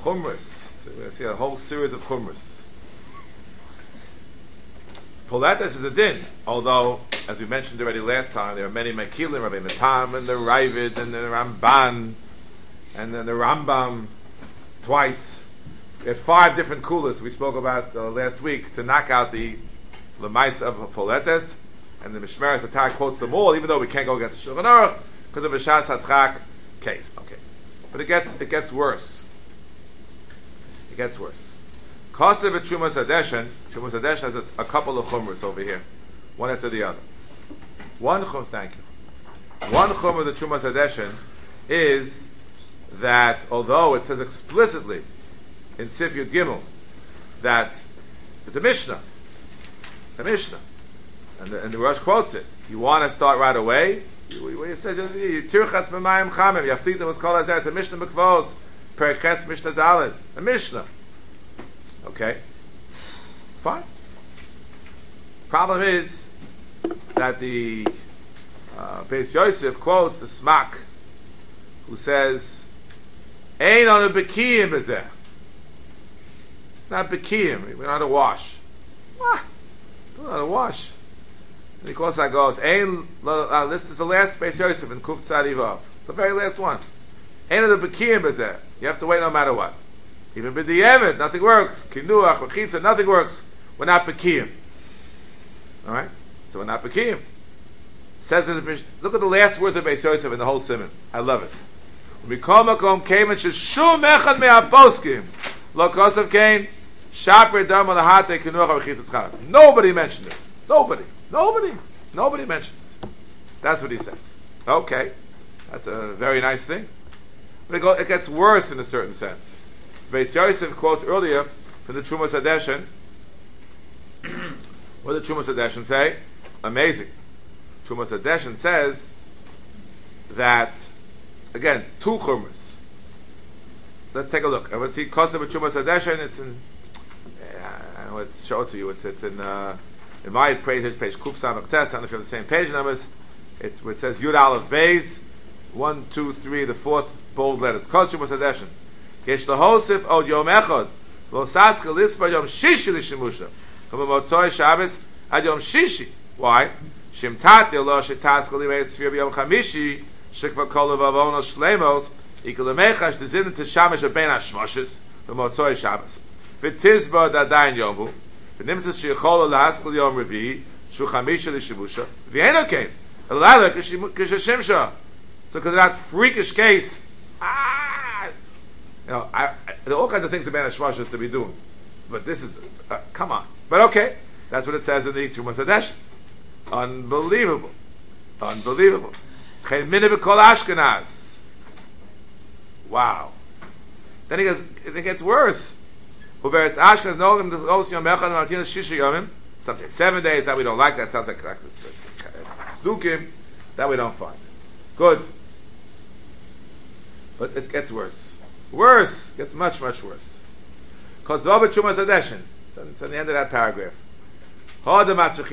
chumras. We're going to see a whole series of chumras. Poletes is a din, although, as we mentioned already last time, there are many Mekilim, Rabbi Natam, and the Ravid, and the Ramban, and then the Rambam, twice. We had 5 different kulas we spoke about last week to knock out the Lemaisa of Poletes, and the Mishmeres Atar quotes them all, even though we can't go against the Shulchan Aruch, because of the Shas Hatchak case. Okay. But it gets worse. It gets worse. Kosev at Trumas Hadeshen has a couple of chumras over here, one after the other. One chum of the Trumas Hadeshen is that although it says explicitly in Sif Yud Gimel that it's a Mishnah, and the Rosh quotes it. You want to start right away? It says Tirchatz b'mayim chamim Yaflitim was called as that. It's a Mishnah Mekvos Perches Mishnah Daled, a Mishnah. Okay, fine. Problem is that the Beis Yosef quotes the Smak, who says, "Ein on a bekiyim bezeh." Not bekiyim. We don't know how to wash. What? Don't know how to wash. And of course that goes. This is the last Beis Yosef in Kuf Tzadi Vav. The very last one. Ein on a bekiyim bezeh. You have to wait no matter what. Even b'di'evet, nothing works. Kinuach, b'chitza, nothing works. We're not bekiyim. All right. So we're not bekiyim. Says in the, look at the last words of Beis Yosef in the whole simon. I love it. Mikol came and shum echad me'aposkim lo kosav kain shaper dam lahate kinuach b'chitza tzcharav. Nobody mentioned it. Nobody mentioned it. That's what he says. Okay, that's a very nice thing. But it gets worse in a certain sense. Beis Yosef quotes earlier from the Trumas Hadeshen. What did Trumas Hadeshen say? Amazing. Trumas Hadeshen says that, again, 2 chumras. Let's take a look. And let's see Kosev of Trumas Hadeshen. It's in, I want to show it to you. It's in my page Kuf Samach Tes. I don't know if you have the same page numbers. It's where it says Yud Aleph Beis, 1, 2, 3, the 4th bold letters. Kosev Trumas Hadeshen. Yesh lahosif od yom echad lo saschel lispa yom shishi lishimusha from motzoi Shabbos ad yom shishi. Why? Shimtat lo shetaschel limei tzvir b'yom chamishi shekva kol levavonos shlemos ikel lemechash dezinin teshamish abein hashmoshes from motzoi Shabbos v'tizba dadayin yomu v'nimtzat sheichol laschel yom revi shu chamishi lishimusha v'yeno came elalek k'shashimsha. So because of that freakish case, you know, there are all kinds of things the Ben Hashmashas to be doing, but this is come on. But okay, that's what it says in the Trumas Hadeshen. Unbelievable. Chen mineh b'kol Ashkenaz. Wow. Then he goes. It gets worse. Uveres Ashkenaz nogim d'os yom echad v'martin shisha yomim. Some say 7 days. That we don't like. That sounds like it's stukim. That we don't find. Good. But it gets worse. Gets much worse. Because Zobet Trumas Hadeshen. It's on the end of that paragraph. The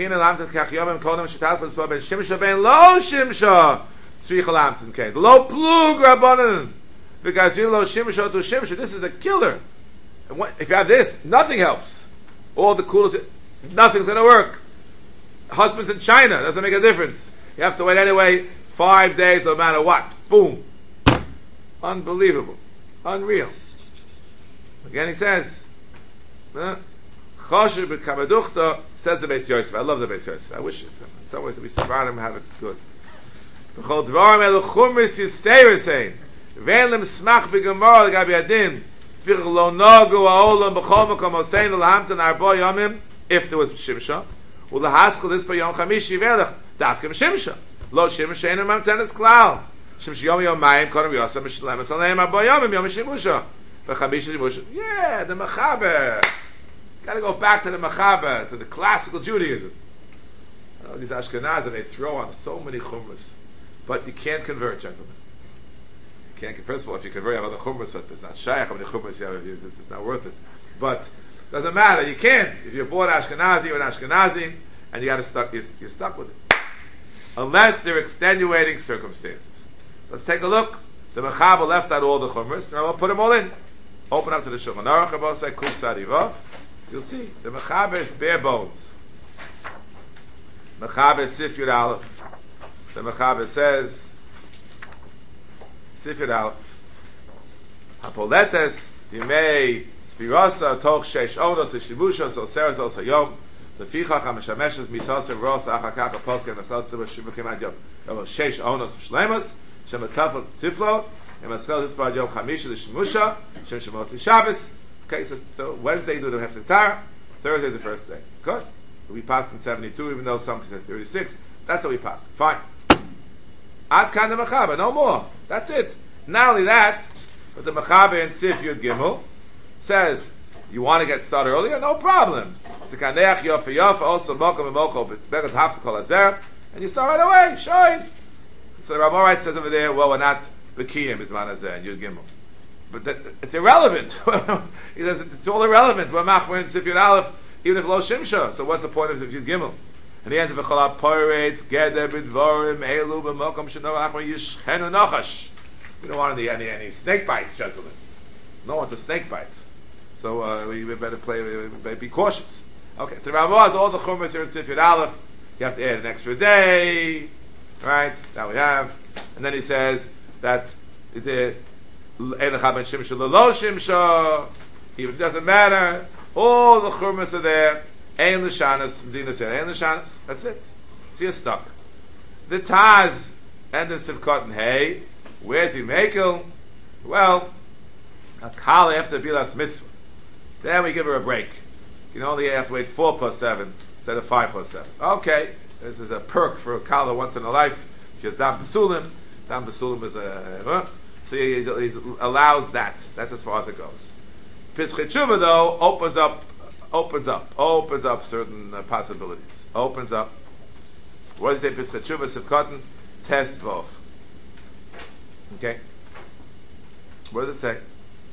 low plug rabbanan. Because you lo shimsha to shimsha. This is a killer. And if you have this, nothing helps. All the coolest, nothing's going to work. Husbands in China doesn't make a difference. You have to wait anyway. 5 days, no matter what. Boom. Unbelievable. Unreal. Again, he says, Choshev b'kamaduchta, says the Beis Yosef. I love the Beis Yosef. I wish in some ways we surround him have it good. B'chol dvarim elu chumris yiseir v'en lem smach b'gemor l'gabi adin v'ir lo nagu ha'olam b'chol makom oseinu l'hamtan arbo yomim, if there was shimsha, u'l'haskal this by yom chamishi v'elech dafkim shimsha lo shimsha enu mamtenes klal shimsha yom yomayim kodem yosem mishlemes aleim arbo yomim yom shimusha v'chamishi shimusha. Yeah, the mechaber. Got to go back to the Mechaber, to the classical Judaism. These Ashkenazim, they throw on so many chumras, but you can't convert, gentlemen. You can't. First of all, if you convert, you have other chumras. It's not shaykh how many chumras you have. It's not worth it. But it doesn't matter. You can't. If you're born Ashkenazi, you're an Ashkenazi, and you got to stuck. You're stuck with it, unless they're extenuating circumstances. Let's take a look. The Mechaber left out all the chumras, and I'll put them all in. Open up to the Shulchan Aruch about say Kuf Tzadi. You'll see the Mechaber is bare bones. Mechaber is Sif Yud Aleph. The Mechaber says Sif Yud Aleph. Hapoletes Yimei Sfirosa Toch Sheish Onos Shibusha So Seres Osa Yom Lefichach HaMeshameshes Mitosim Rosa Achakach HaPosken Nasal Tzibah Shibukim Ad Yom Sheish Onos Shlemus Shem Atafel Tiflo and Masel Hispar Yom Chamisha L'Shimusha Shem Shemotzi Shabbos. Okay, so Wednesday you do the Hefzetar, Thursday is the first day. Good. We passed in 72, even though some said 36. That's how we passed. Fine. Ad kan the Mechaber, no more. That's it. Not only that, but the Mechaber in Sif Yud Gimel says, you want to get started earlier? No problem. The Kaneach Yofa Yofa also Mokom and Moko, but Begat Hafta Kol Azer, and you start right away. Shine. So the Ramorite says over there, well, we're not Bekiyim is Manazeh and Yud Gimel. But it's irrelevant. He says it's all irrelevant. We're Machmer in Sif Yud Aleph, even if Lo Shimsha. So what's the point of Sif Yud Gimel? And the end of V'chol HaPoretz, Geder B'dvorim, Elu B'mokom Sheno Achmer Yishchenu Nochash. We don't want any snake bites, gentlemen. No one's a snake bite. So we better be cautious. Okay, so the Rambam has all the Chumras here in Sif Yud Aleph. You have to add an extra day. Right? That we have. And then he says that even if it doesn't matter, all the churmas are there. Ein l'shanas, Medina said, Ein l'shanas. That's it. See, you're stuck. The Taz and the Sivkot and Hey, where's he Mekel? Well, a Kala after Bilas Mitzvah. Then we give her a break. You can only have to wait 4 plus 7 instead of 5 plus 7. Okay, this is a perk for a Kala once in a life. She has Dam B'sulim. Dam B'sulim is a... So he allows that. That's as far as it goes. Pischei Tshuva though opens up certain possibilities. Opens up. What does it say? Pischei Tshuva Sivkotten Test Vov. Okay. What does it say?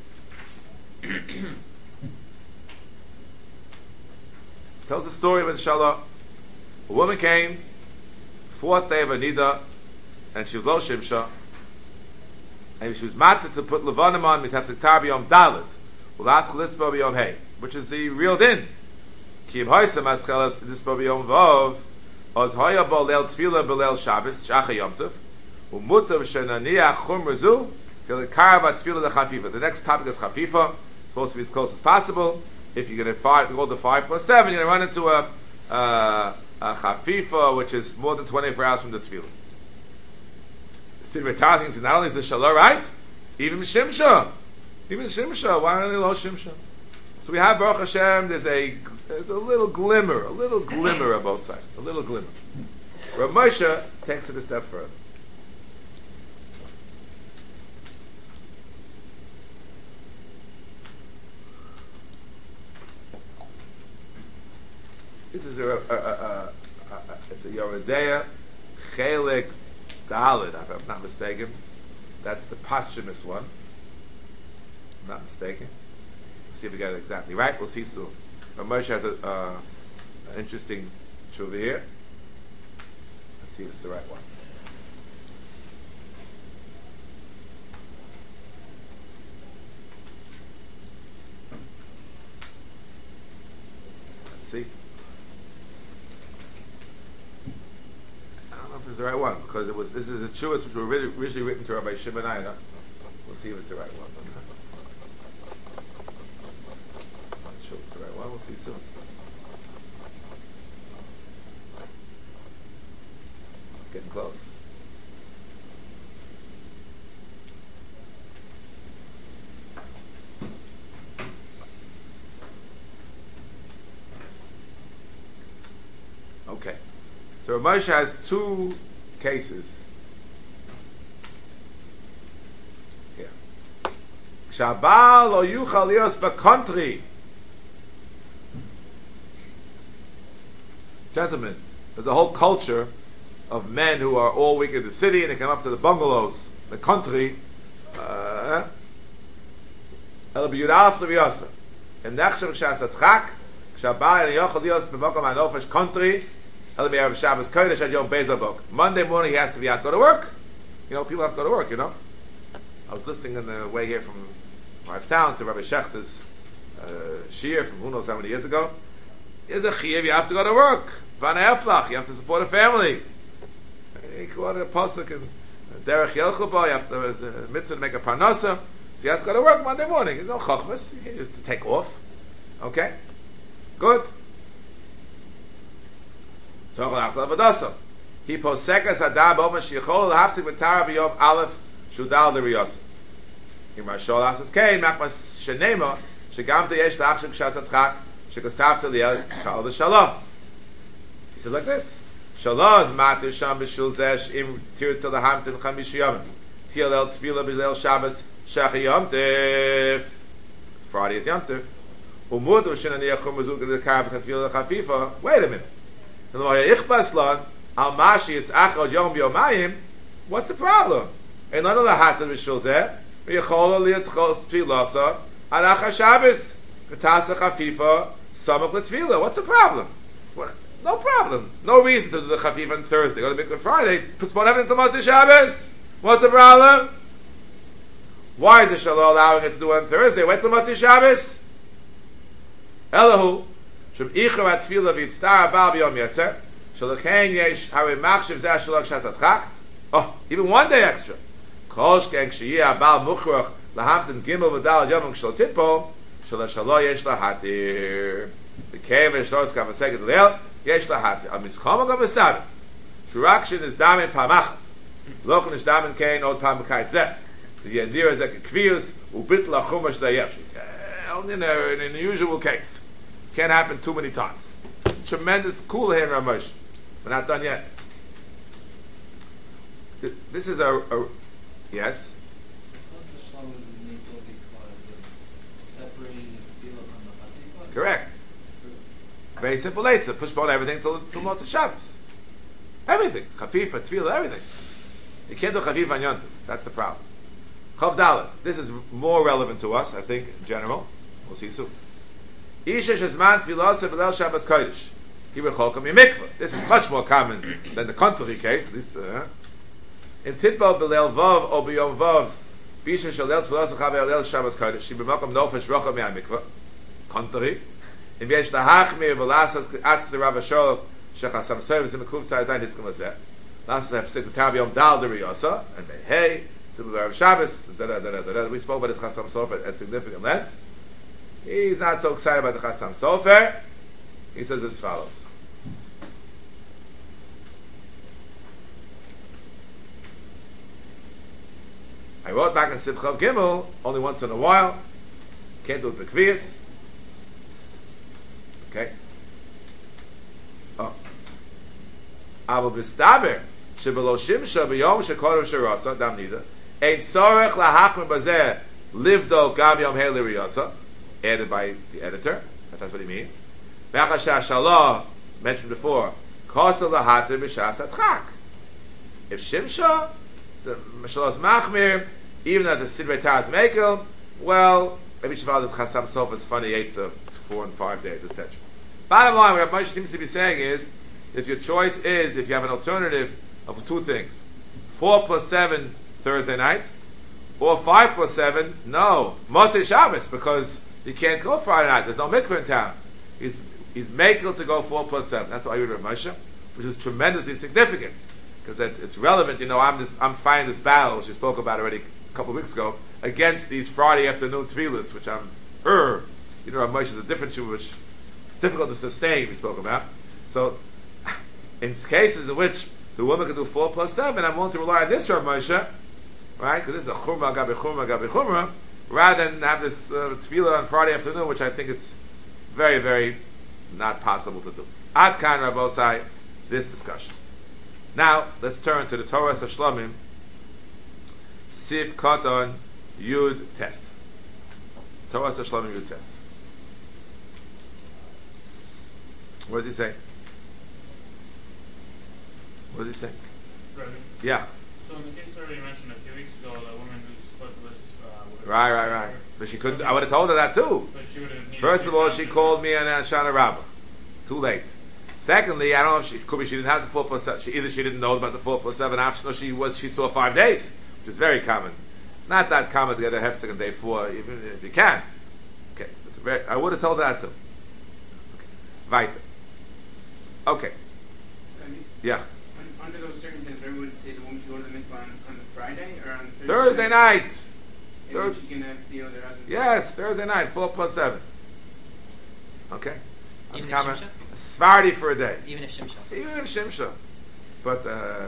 Tells the story of Inshallah. A woman came, 4th day of Anida, and she was Lo Shimsha. And she was mated to put levanim on, means have sektar b'yom dalet, u'las chlispa b'yom hey, which is the real din. Ki im hoysa maschelas b'dispa b'yom vov, oz hoya bo leil tefila b'leil Shabbos, shacha yom tov, u'mutav shenaniach chum rezu, k'lekar b'tefila l'chafifa. The next topic is chafifa. It's supposed to be as close as possible. If you're going to go to 5 plus 7, you're going to run into a chafifa, which is more than 24 hours from the tefillah. Siddur thinks not only is the Shalah right, even Shimsha. Why are they Lo Shimsha? So we have Baruch Hashem. There's a little glimmer on both sides, a little glimmer. Rav Moshe takes it a step further. This is it's a Yoredeya Chelik Dalit, if I'm not mistaken. That's the posthumous one. I'm not mistaken. Let's see if we got it exactly right. We'll see soon. But Moshe has an interesting tshuva here. Let's see if it's the right one. Let's see. Is the right one because this is a tshuva which were originally written to Rabbi Shimon Aina. We'll see if it's the right one. I'm not sure if it's the right one. We'll see soon. Getting close. Okay. So Moshe has 2 cases. Here. Shabal lo yuchal lios b'country. Gentlemen, there's a whole culture of men who are all week in the city and they come up to the bungalows, the country. El b'yudaf l'viyasa. And nechshav shas atchak. Shabal lo yuchal lios b'mokom hanofesh country. Monday morning he has to be out, go to work. You know, people have to go to work, you know. I was listening on the way here from 5 towns to Rabbi Shechter's shir from who knows how many years ago. Is a chiyuv, you have to go to work. Van Eflach, you have to support a family. He quoted a pasuk in Derech Yelchuba, you have to, there's a mitzvah to make a parnasa. So he has to go to work Monday morning. There's no chachmas, he just to take off. Okay? Good. So he posekas adam b'omen shichol l'hafsik v'tara b'yom aleph shudal l'riyos. In Rashol asas kein machmas shenema shegam ze yesh l'achshik shas atchak shekosavta liel kal l'shalom. He says like this: Shalom is matir sham b'shul zesh im tir tzal hamtin chamish yom til el tefila b'leil Shabbos shach yom tif. Friday is yom tif. Umud v'shenani yachum mezug l'karv tefila l'chafifa. Wait a minute. What's the problem? And none of the hatter b'shul zeh. V'yachol li'atchol tefilasa alach Shabbos v'tasach chafifa samach l'tefila. What's the problem? No problem. No reason to do the chafifa on Thursday. Go to Mikvah Friday. Postpone everything to Motzei Shabbos. What's the problem? Why is the Shalom allowing it to do it on Thursday? Wait till Motzei Shabbos. Elahu. Shum ichar atfila v'yitztar abal b'yom yeser shalachen yesh harim machshav zeh shalach shas atchak. Oh, even one day extra. Kol shken k'shiyeh abal muchrach lahamtin gimel v'dal yomim k'shal titpo shalashalo yesh lahatir. V'keim v'shlos kavaseket leil yesh lahatir. Al mischom agav v'stavit. Shurakshin is damin pamach. Lochen is damin kein od pam b'kayt zeh. The idea is like a kvius ubit lachumash zayesh. Only in an unusual case. Can't happen too many times. Tremendous cool here in Ramosh. We're not done yet. This is a yes? Correct. Very simple answer. Postpone everything till Motzei Shabbos. Everything. Chafifa, tefillah, everything. You can't do chafifa on Yom Tov. That's the problem. Chav Dalet. This is more relevant to us, I think, in general. We'll see soon. Isha shezman tefillah b'leil Shabbos Kodesh. He recholkam mikvah. This is much more common than the contrary case. This in titbal b'leil vav or b'yom vav. Bisha shalel tefillah b'leil Shabbos Kodesh. She b'makam nofesh rocha me'al mikvah. Contrary. In v'yesh lahachmir v'lasas atz the Rav Ashol shechasam service in the kuv tzai zayin hiskim lazeh. Lasas have sikutav yom dal deriyasa and hey to the Rav Shabbos. We spoke about this chasam sofer at significant length. He's not so excited about the Chassam Sofer. He says as follows. I wrote back in Simchav Gimel only once in a while. Can't do it with Kvias. Okay. Oh. Abu Bistaber Shebelo Shimsha B'Yom Shekorim Sherasa Dam Nida Ein Tzorech Lahachmer Bazeh Livdo Gam Yom Hei Liriyasa. Added by the editor. That's what he means. Shalah mentioned before. Kosel lahater b'shas atchak. If Shimsha, the Mashalos Machmir, even at the Sidrei Taz Mekel, well, maybe Shavuot is Chassam Sof is funny 8 to 4 and 5 days, etc. Bottom line, what Moshe seems to be saying is, if your choice is, if you have an alternative of two things, 4 plus 7 Thursday night, or 5 plus 7, no, Motzei Shabbos, because you can't go Friday night. There's no mikveh in town. He's makel to go 4 plus 7. That's what I read Rav Moshe, which is tremendously significant because it's relevant. You know, I'm fighting this battle, which we spoke about already a couple of weeks ago, against these Friday afternoon tefillas, which Rav Moshe is a different Jew, which is difficult to sustain. We spoke about. So, in cases in which the woman can do 4 plus 7, I'm willing to rely on this Rav Moshe, right? Because this is a chumrah gabi chumrah gabi chumrah. Rather than have this tefillah on Friday afternoon, which I think is very, very not possible to do. Ad kan Rabosai, this discussion. Now, let's turn to the Torah Shlomim, Sif Koton Yud Tes. Torah Shlomim Yud Tes. What does he say? What does he say? Right. Yeah. So in the case where you mentioned a few weeks ago, the woman whose foot was Right. But she couldn't. I would have told her that too. But she would have needed First of all, she called me on Shana Rabbah. Too late. Secondly, I don't know if she didn't have the 4 plus 7. Either she didn't know about the 4 plus 7 option, or she saw 5 days, which is very common. Not that common to get a hefsek on day 4, even if you can. Okay, I would have told that too. Okay, weiter. Okay. Yeah. Under those circumstances, everyone would say the woman should go to the mikvah on the Friday or on Thursday night. She's going to deal with her husband. Yes, Thursday night, 4 plus 7. Okay. Even if Shimsha? Shimsha? Svardi for a day. Even if Shimsha. Even if Shimsha. But,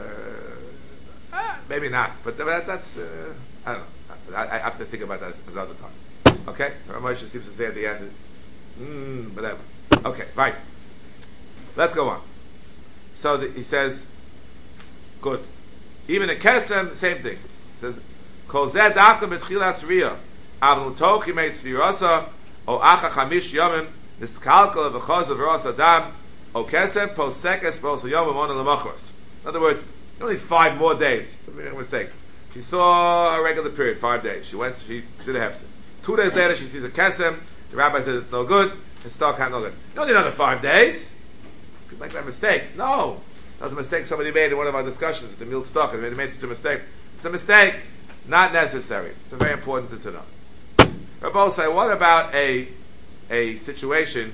maybe not. But that's, I don't know. I have to think about that another time. Okay? Moshe seems to say at the end, whatever. Okay, right. Let's go on. So he says, good. Even a kesem, same thing. He says, Kol zeh dafka betchilas riyah, avnu tochi mei svirasa, o acha chamish yomim, niskalkel v'choz v'ros adam, o kesem posekes pos yom v'mon l'machros. In other words, you don't need 5 more days. Something a mistake. She saw a regular period, 5 days. She did a hefsek. 2 days later, she sees a kesem. The rabbi says it's no good. It's still kind of no good. You don't need another 5 days. People make that mistake. No. That was a mistake somebody made in one of our discussions at the Milt Stock. They made such a mistake. It's a mistake. Not necessary. It's very important to know. Rabbi say, what about a situation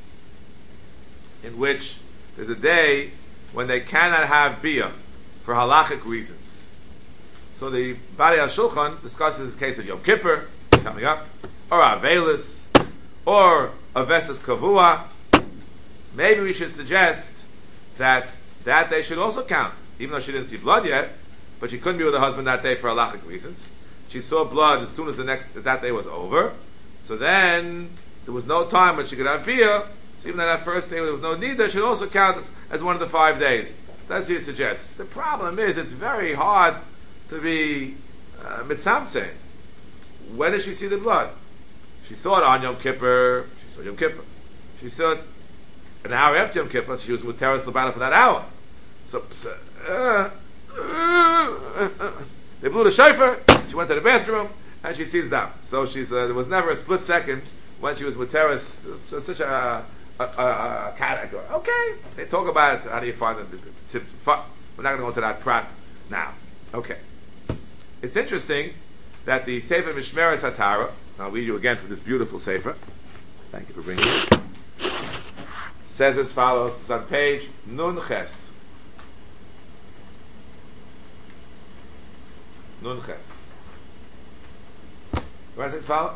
in which there's a day when they cannot have biyah for halachic reasons? So the Bari HaShulchan discusses the case of Yom Kippur coming up, or Avelis, or Avesis Kavua. Maybe we should suggest that day should also count, even though she didn't see blood yet, but she couldn't be with her husband that day for halachic reasons. She saw blood as soon as that day was over. So then there was no time when she could have biyah. So even that first day there was no need, that should also count as one of the 5 days. That's what he suggests. The problem is it's very hard to be mitzamtzeh. When did she see the blood? She saw it on Yom Kippur. She saw Yom Kippur. She saw it an hour after Yom Kippur. She was with Teres Labana for that hour. So they blew the shofar. She went to the bathroom and she sees them. So there was never a split second when she was with Teres. Such a category. Okay, they talk about how do you find them. We're not going to go into that prat now. Okay, it's interesting that the Sefer Mishmeres HaTorah. I'll read you again from this beautiful Sefer. Thank you for bringing it. Says as follows. It's on page Nun Ches. Nun Ches. Right, as follows.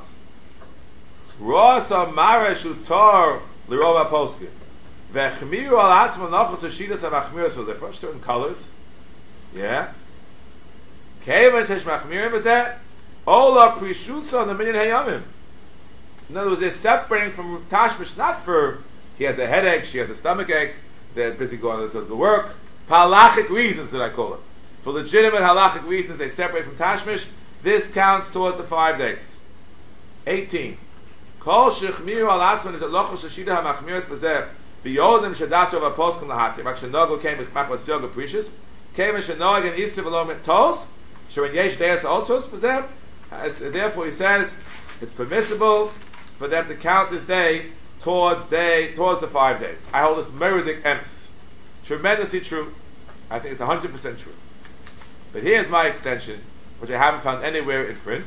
Rosa Maresh Utor Lirova Poskin. Vechmiru al atzma nochot toshidas hamachmiros. So there are certain colors. Yeah. Kevin shesh machmirim v'zeh ola prishusa on the minyan hayamim. In other words, they're separating from tashmish not for he has a headache, she has a stomach ache, they're busy going to the work. Halachic reasons that I call it. For legitimate halachic reasons, they separate from tashmish. This counts towards the 5 days. 18. Kol shechmiru al atzma lochot shishida hamachmiros b'zeh. B'yodim shadasu v'aposkim lahatim. Rak shenogo came with machmas yoga precious. Came and shenogo and Easter v'lo mitos. Sherin yesh deis also b'zeh. Therefore, he says it's permissible for them to count this day towards the 5 days. I hold this meridic ems. Tremendously true. I think it's 100% true. But here's my extension, which I haven't found anywhere in print.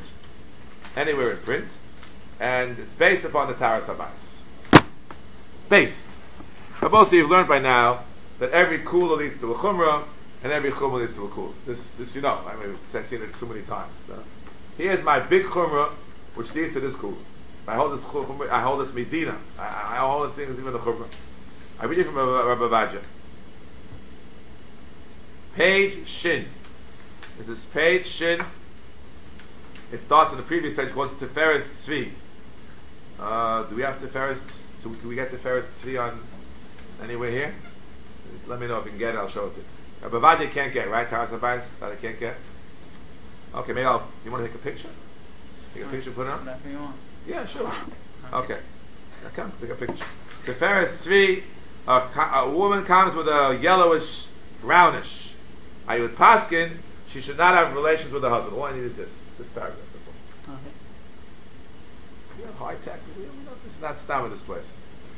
And it's based upon the Taras HaBais. Based. But mostly you've learned by now that every kula leads to a chumrah, and every chumrah leads to a kula. This you know. I mean, I've seen it too many times. Here's my big chumrah, which leads to this kula. I hold this medina. I hold the things even the chumrah. I read it from Rabbi Vaja. Page Shin. This is page Shin. It starts on the previous page. Goes to Tiferes Tzvi. Do we have Tiferes? Do we get Tiferes Tzvi on anywhere here? Let me know if you can get it. I'll show it to you. Rabbi Vaja can't get, right? Taras HaBais that I can't get. Okay, maybe you want to take a picture? Take a picture, put it on? Whatever you want. Yeah, sure. Okay. Now come, take a picture. Tiferes Tzvi, a woman comes with a yellowish, brownish. I would paskin, she should not have relations with her husband. All I need is this paragraph. That's all. Okay. We have high tech. This is not stam in this place.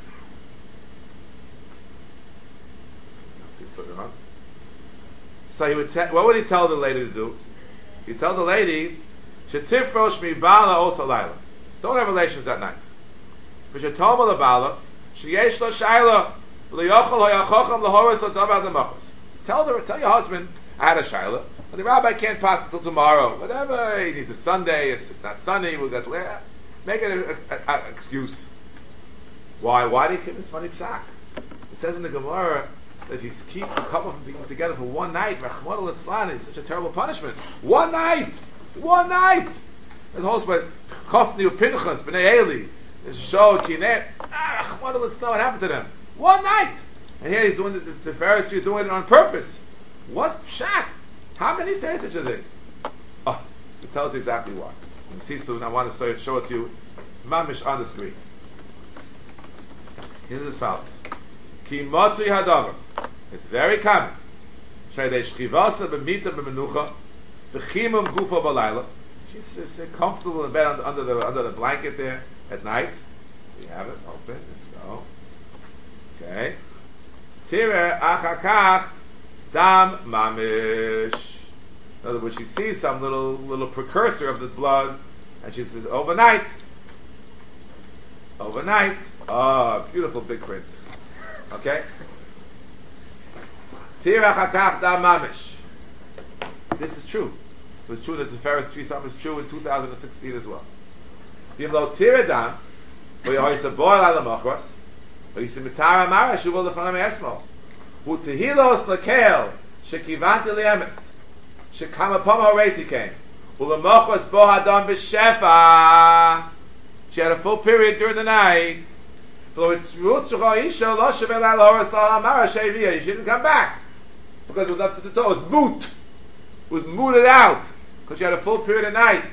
Put it on. So he would what would he tell the lady to do? He'd tell the lady Shetifrosh mi bala also laila. Don't have relations at night. V'shetoma lebala sheyesh lo shaila v'liyochol hoyachocham lahoris l'davar demachos. Tell your husband I had a shaila, but the rabbi can't pass until tomorrow. Whatever, he needs a Sunday. It's not sunny. We'll get make it an excuse. Why? Why do you keep this funny psak? It says in the Gemara that if you keep a couple of people together for one night, Rachmana litzlan, it's such a terrible punishment. One night. There's a whole story. Chofni uPinchas b'nei Eli. There's a show Kinet. Rachmana litzlan, what happened to them? One night. And here he's doing this. The Pharisee is doing it on purpose. What's pshat? How can he say such a thing? Oh, it tells you exactly why. You can see soon. I want to show it to you. Mamish on the screen. Here's as follows. Ki motzui hadavar. It's very common. She's comfortable in bed under the blanket there at night. We have it open. Let's go. Okay. Tire achakach dam mamish. In other words, she sees some little precursor of the blood, and she says, overnight. Oh, beautiful big print. Okay? Tira chakach da mamish. This is true. It was true that the Pharisee Tzvi is true in 2016 as well. Even though tira dam, but you always a boil ala machras, but you see mitara mara shuvol lefanam esmo. Hu tehilos lakel shekivanti liemes shekama pomo reisi came. Ulamachras bo hadam b'shefa. She had a full period during the night. You shouldn't come back because it was up to the toe. It was moot. It was mooted out because she had a full period of night.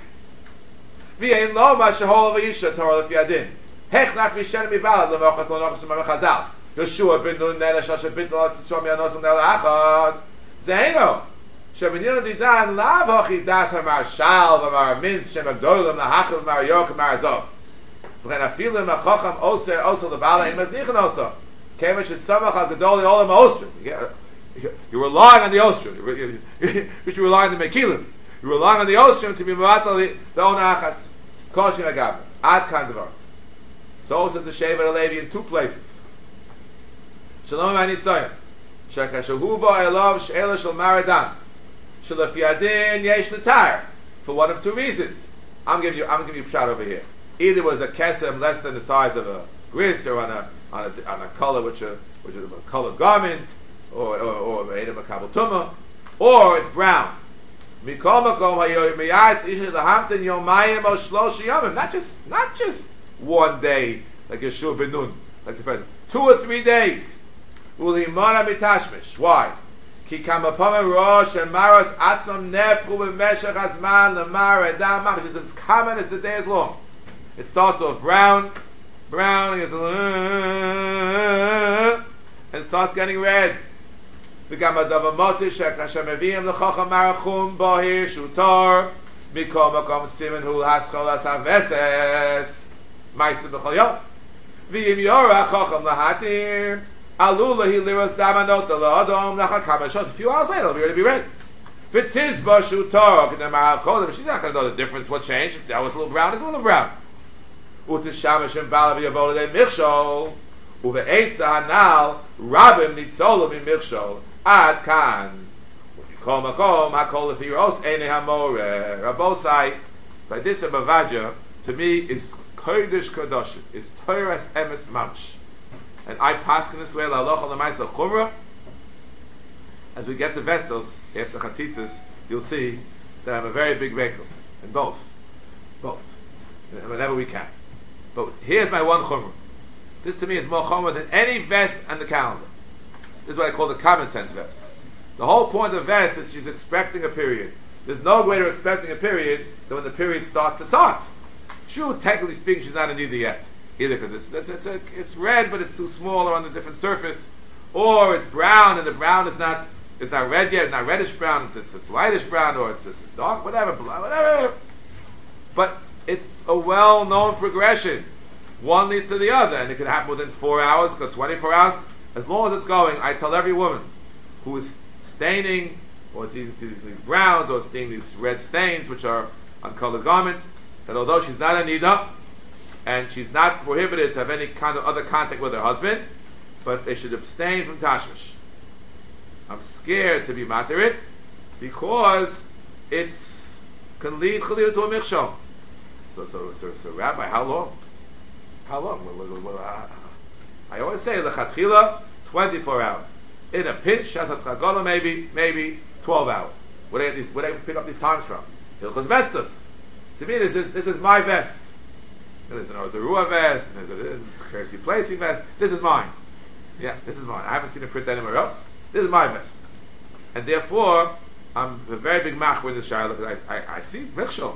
Yeshua ben Nun nela shasha bin Nun tzom yanos nela achad zeino shebenino didan lav hochi das hamar shal v'mar minz shem agdolim lahachav v'mar yok v'mar zov. When I feel him a chacham also the bala in maznichan also. Kemesh is samach al gadol olam ostrom. You're relying on the ostrom. But you rely on the mekilim. You're relying on the ostrom to be mevatel the own achas. Koshin agam ad kandavar. So says the Shevet HaLevi in two places. Shalom v'anisoyim. Shekashahuva elav she'ela shel maradam. Shelafi adin yesh l'tar. For one of two reasons. I'm giving you pshat over here. Either was a kesem less than the size of a gris, or on a color which is a colored garment, or a makabel tuma, or it's brown. Not just one day, like Yeshua ben Nun, like the president. 2 or 3 days. Why? It's as common as the day is long. It starts off brown, and it starts getting red. A few hours later, it'll be ready to be red. She's not going to know the difference, what changed. If that was a little brown, it's a little brown. By this Bavaja, to me, is Kodesh Kodoshim, is Torah's Emes Mamsh. And I pass in this way, La Aloha Lamaisa Chumrah. As we get to Vestals, after Chatzitzis, you'll see that I'm a very big vehicle. In both. Whenever we can. But here's my one Chumrah. This to me is more Chumrah than any vest on the calendar. This is what I call the common sense vest. The whole point of vest is she's expecting a period. There's no greater expecting a period than when the period starts to start. True, technically speaking, she's not in either yet. Either because it's red, but it's too small or on a different surface, or it's brown and the brown is not red yet, not reddish brown. It's lightish brown, or it's dark, whatever. But it's a well-known progression. One leads to the other, and it can happen within 4 hours, 24 hours. As long as it's going, I tell every woman who is staining, or seeing these browns, or seeing these red stains, which are on colored garments, that although she's not a nida, and she's not prohibited to have any kind of other contact with her husband, but they should abstain from tashmish. I'm scared to be materit because it's can lead chalil to a mikshal. So, Rabbi, how long? How long? I always say lechatchila 24 hours. In a pinch, shasat chagola, maybe 12 hours. Where do they pick up these times from? Hilchos vestos. To me, this is my vest. There's an Ozarua vest, and there's a currency placing vest. This is mine. Yeah, this is mine. I haven't seen it print anywhere else. This is my vest. And therefore, I'm a very big mach with the shayla because I see mikshal.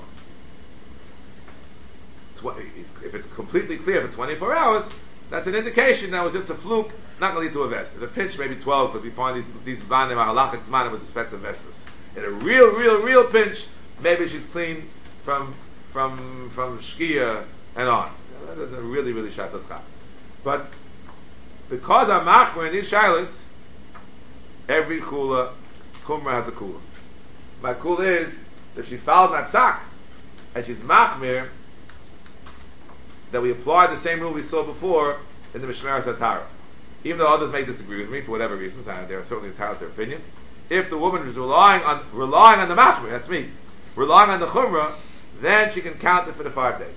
If it's completely clear for 24 hours, that's an indication that was just a fluke, not going to lead to a vest. In a pinch, maybe 12, because we find these vanim, halachic zmanim with respect to vestas. In a real pinch, maybe she's clean from shkia and on. That's a really shasatcha. But because I'm machmer in these shilas, every chumrah has a kula. My kula is that she followed my psak, and she's machmer, that we apply the same rule we saw before in the Mishmeres HaTara. Even though others may disagree with me for whatever reasons, and they're certainly entitled to their opinion. If the woman is relying on the machmer, that's me, relying on the chumrah, then she can count it for the 5 days.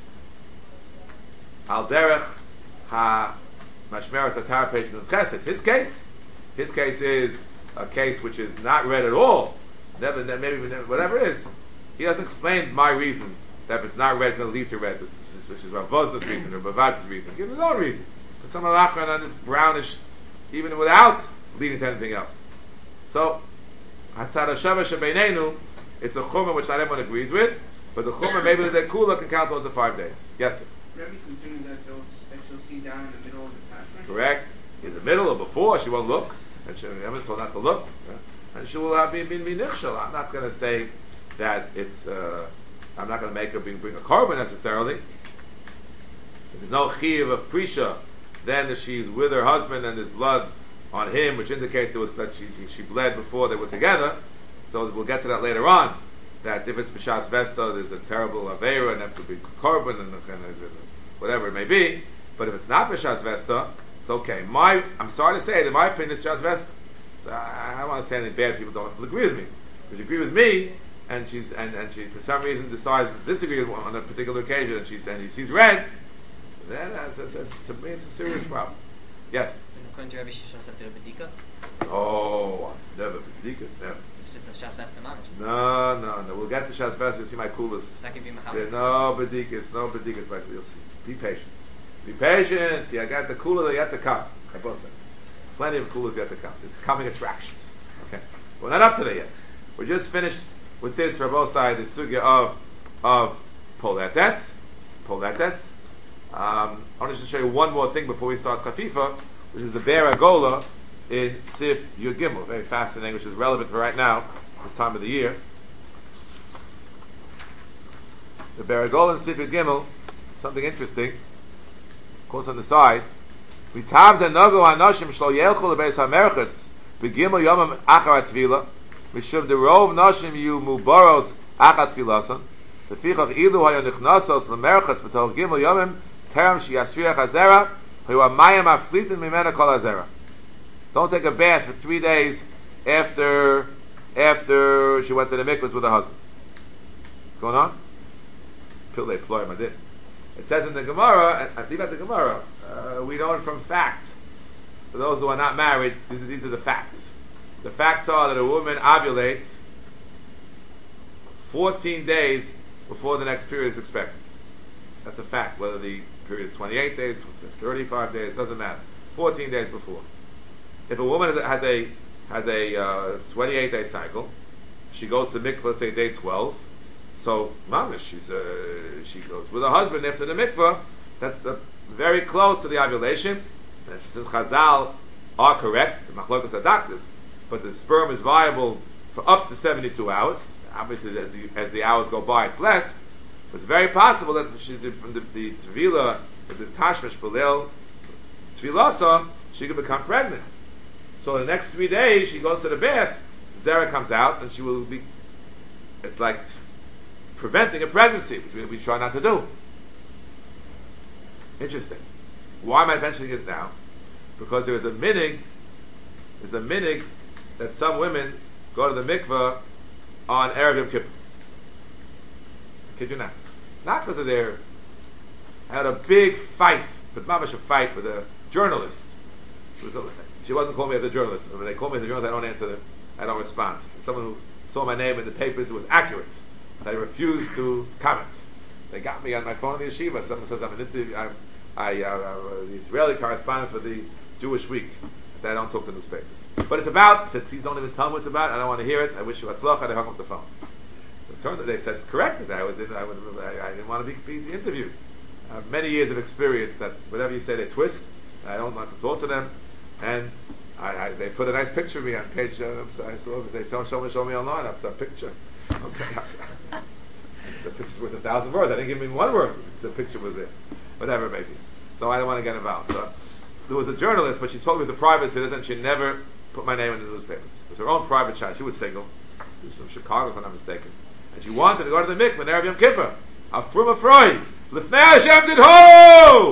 Al derech ha Mishmeres HaTara page Nun Chesed. His case is a case which is not read at all. Never, whatever it is. He doesn't explain my reason that if it's not read, it's going to lead to read, which is Rav Voz's reason or Bavad's reason. Give his own reason. But some halakha on this brownish, even without leading to anything else. So, Hatzad HaShava Shebeinenu, it's a chumrah which not everyone agrees with, but the chumrah maybe the kula can count towards the 5 days. Yes, sir. Rabbi's concerned that she'll see down in the middle of the tashmish. Correct. In the middle or before, she won't look, and she'll be told not to look, and she will have been nichshel. I'm not going to say that it's. I'm not going to make her bring a korban necessarily. If there's no chiyuv of prisha, then if she's with her husband and there's blood on him, which indicates that she bled before they were together. So we'll get to that later on. That if it's b'shas vesta, there's a terrible aveira and have to be korban and whatever it may be. But if it's not b'shas vesta, it's okay. I'm sorry to say that in my opinion it's b'shas vesta. So I don't want to say any bad people don't agree with me. If you agree with me, and she for some reason decides to disagree on a particular occasion, and he sees red, then to me it's a serious problem. Yes. So according to Rabbi Shishon said bedika? Oh, never bedikas, never. It's just a shas vesta mamish. No. We'll get to shas vesta. You'll see my kulas. That can be machal. No bedikas, but you'll see. Be patient. Be patient. You got the kula yet to come. Plenty of kulas yet to come. It's coming attractions. Okay. We're not up to that yet. We're just finished with this for both sides, the sugya of poletes. I want to just show you one more thing before we start Katifa, which is the Be'er Agola in Sif Yud Gimel. Very fascinating, which is relevant for right now, this time of the year. The Be'er Agola in Sif Yud Gimel, something interesting. Of course, on the side, V'tam ze nogu ha'noshim shlo yelchu lebeis ha'merchetz b'gimel yomam achar ha'tvila mishum derov noshim yu mubaros achar tvilasan lefichach ilu hayo nichnasos lemerchetz b'tol gimel yomim terem sheyasriach hazera hayu hamayim haflitin mimena kol hazera. Don't take a bath for 3 days after she went to the mikvah with her husband. What's going on? Pillei ployim adin. It says in the Gemara, I leave out the Gemara, we know it from fact. For those who are not married, these are the facts. The facts are that a woman ovulates 14 days before the next period is expected. That's a fact. Whether the period is 28 days, 35 days, doesn't matter. 14 days before. If a woman has a 28-day cycle, she goes to mikvah, let's say day 12. So, mamish, she goes with her husband after the mikvah. That's very close to the ovulation. And since Chazal are correct, the machlokas are doctors, but the sperm is viable for up to 72 hours. Obviously, as the hours go by, it's less. But it's very possible that she's from the tvila, the tashmish belil tvilasa, she could become pregnant. So the next 3 days, she goes to the bath. Zera comes out, and she will be. It's like preventing a pregnancy, which we try not to do. Interesting. Why am I mentioning it now? Because there's a minig that some women go to the mikveh on Erev Yom Kippur. I kid you not. Not because of their... I had a big fight, but mamash a fight with a journalist. She wasn't calling me as a journalist. When they call me as a journalist, I don't answer them. I don't respond. Someone who saw my name in the papers, it was accurate. I refused to comment. They got me on my phone in the yeshiva. Someone says I'm an interview. The Israeli correspondent for the Jewish Week. I said I don't talk to newspapers. But it's about. I said, please don't even tell me what it's about. I don't want to hear it. I wish you hatzlacha. They hung up the phone. It turned out they said corrected. I didn't want to be interviewed. I have many years of experience that whatever you say they twist. I don't want to talk to them. And they put a nice picture of me on page. I saw they show me online. It's a picture. Okay. The picture's worth 1,000 words. I didn't give me one word. The picture was it. Whatever it may be. So I don't want to get involved. So there was a journalist, but she spoke with a private citizen. She never put my name in the newspapers. It was her own private child. She was single. She was from Chicago, if I'm not mistaken. And she wanted to go to the mikveh in Erev Yom Kippur. Afrum Afroi. L'fnei Hashem did ho!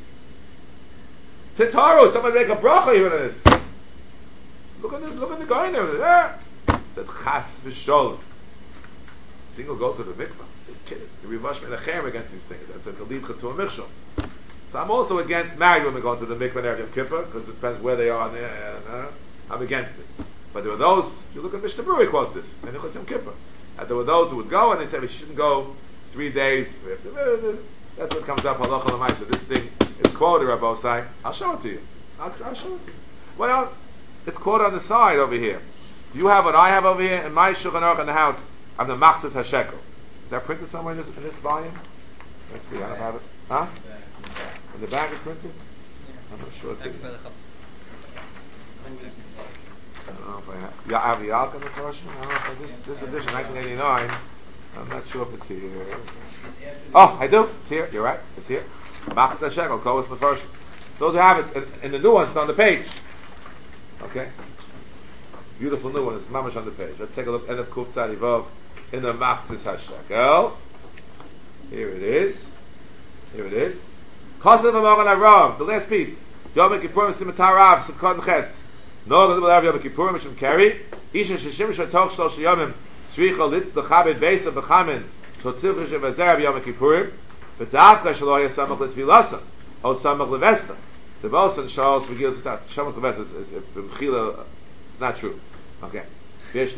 Titaru, someone make a bracha even on this. Look at the guy in there. Said chas v'sholem. Single go to the mikveh. You're kidding. You revash menachem against these things. That's a lead to a mikshel. So I'm also against married women going to the mikveh in Erev Yom Kippur because it depends where they are. I'm against it. But there were those. You look at Mishnah Berurah quotes this. Menichos Yom Kippur. And there were those who would go and they said we shouldn't go 3 days. That's what comes up halacha l'maisa. This thing is quoted, Rabbi Osai. I'll show it to you. I'll show it to you. Well, it's quoted on the side over here. Do you have what I have over here? In my Shulchan Aruch in the house, I'm the Machzas HaShekel. Is that printed somewhere in this volume? Let's see, I don't have it. Huh? In the back it's printed? I'm not sure. I don't know if I have. Yeah, I have the Yalka in the version. I don't know if this edition, 1989. I'm not sure if it's here. Oh, I do. It's here. You're right. It's here. Machzas HaShekel, Kovas Mefarshim. Those who have it in the new ones, it's on the page. Okay? Beautiful new one. It's mamash on the page. Let's take a look. Enef Kuf Tzadi Vav in the Machzas HaShekel. Here it is. Here it is. Kosev Amogan Arav. The last piece. Yom Kippurim Simatar Rav Simchot Ches. No, the Rav Yom Kippurim Mishum Keri. Isha Shishim Shatoch Shlosh Yomim. Tzricha Lit L'Chabed Beisa B'Chamin. Shotiv Rishav Azer Yom Kippurim. V'Davka Shalo Yasamach L'Tvilasa. O Samach L'Vesta. The Bosan Charles Regil Samach L'Vesta is B'Mchila. Not true. Okay. Says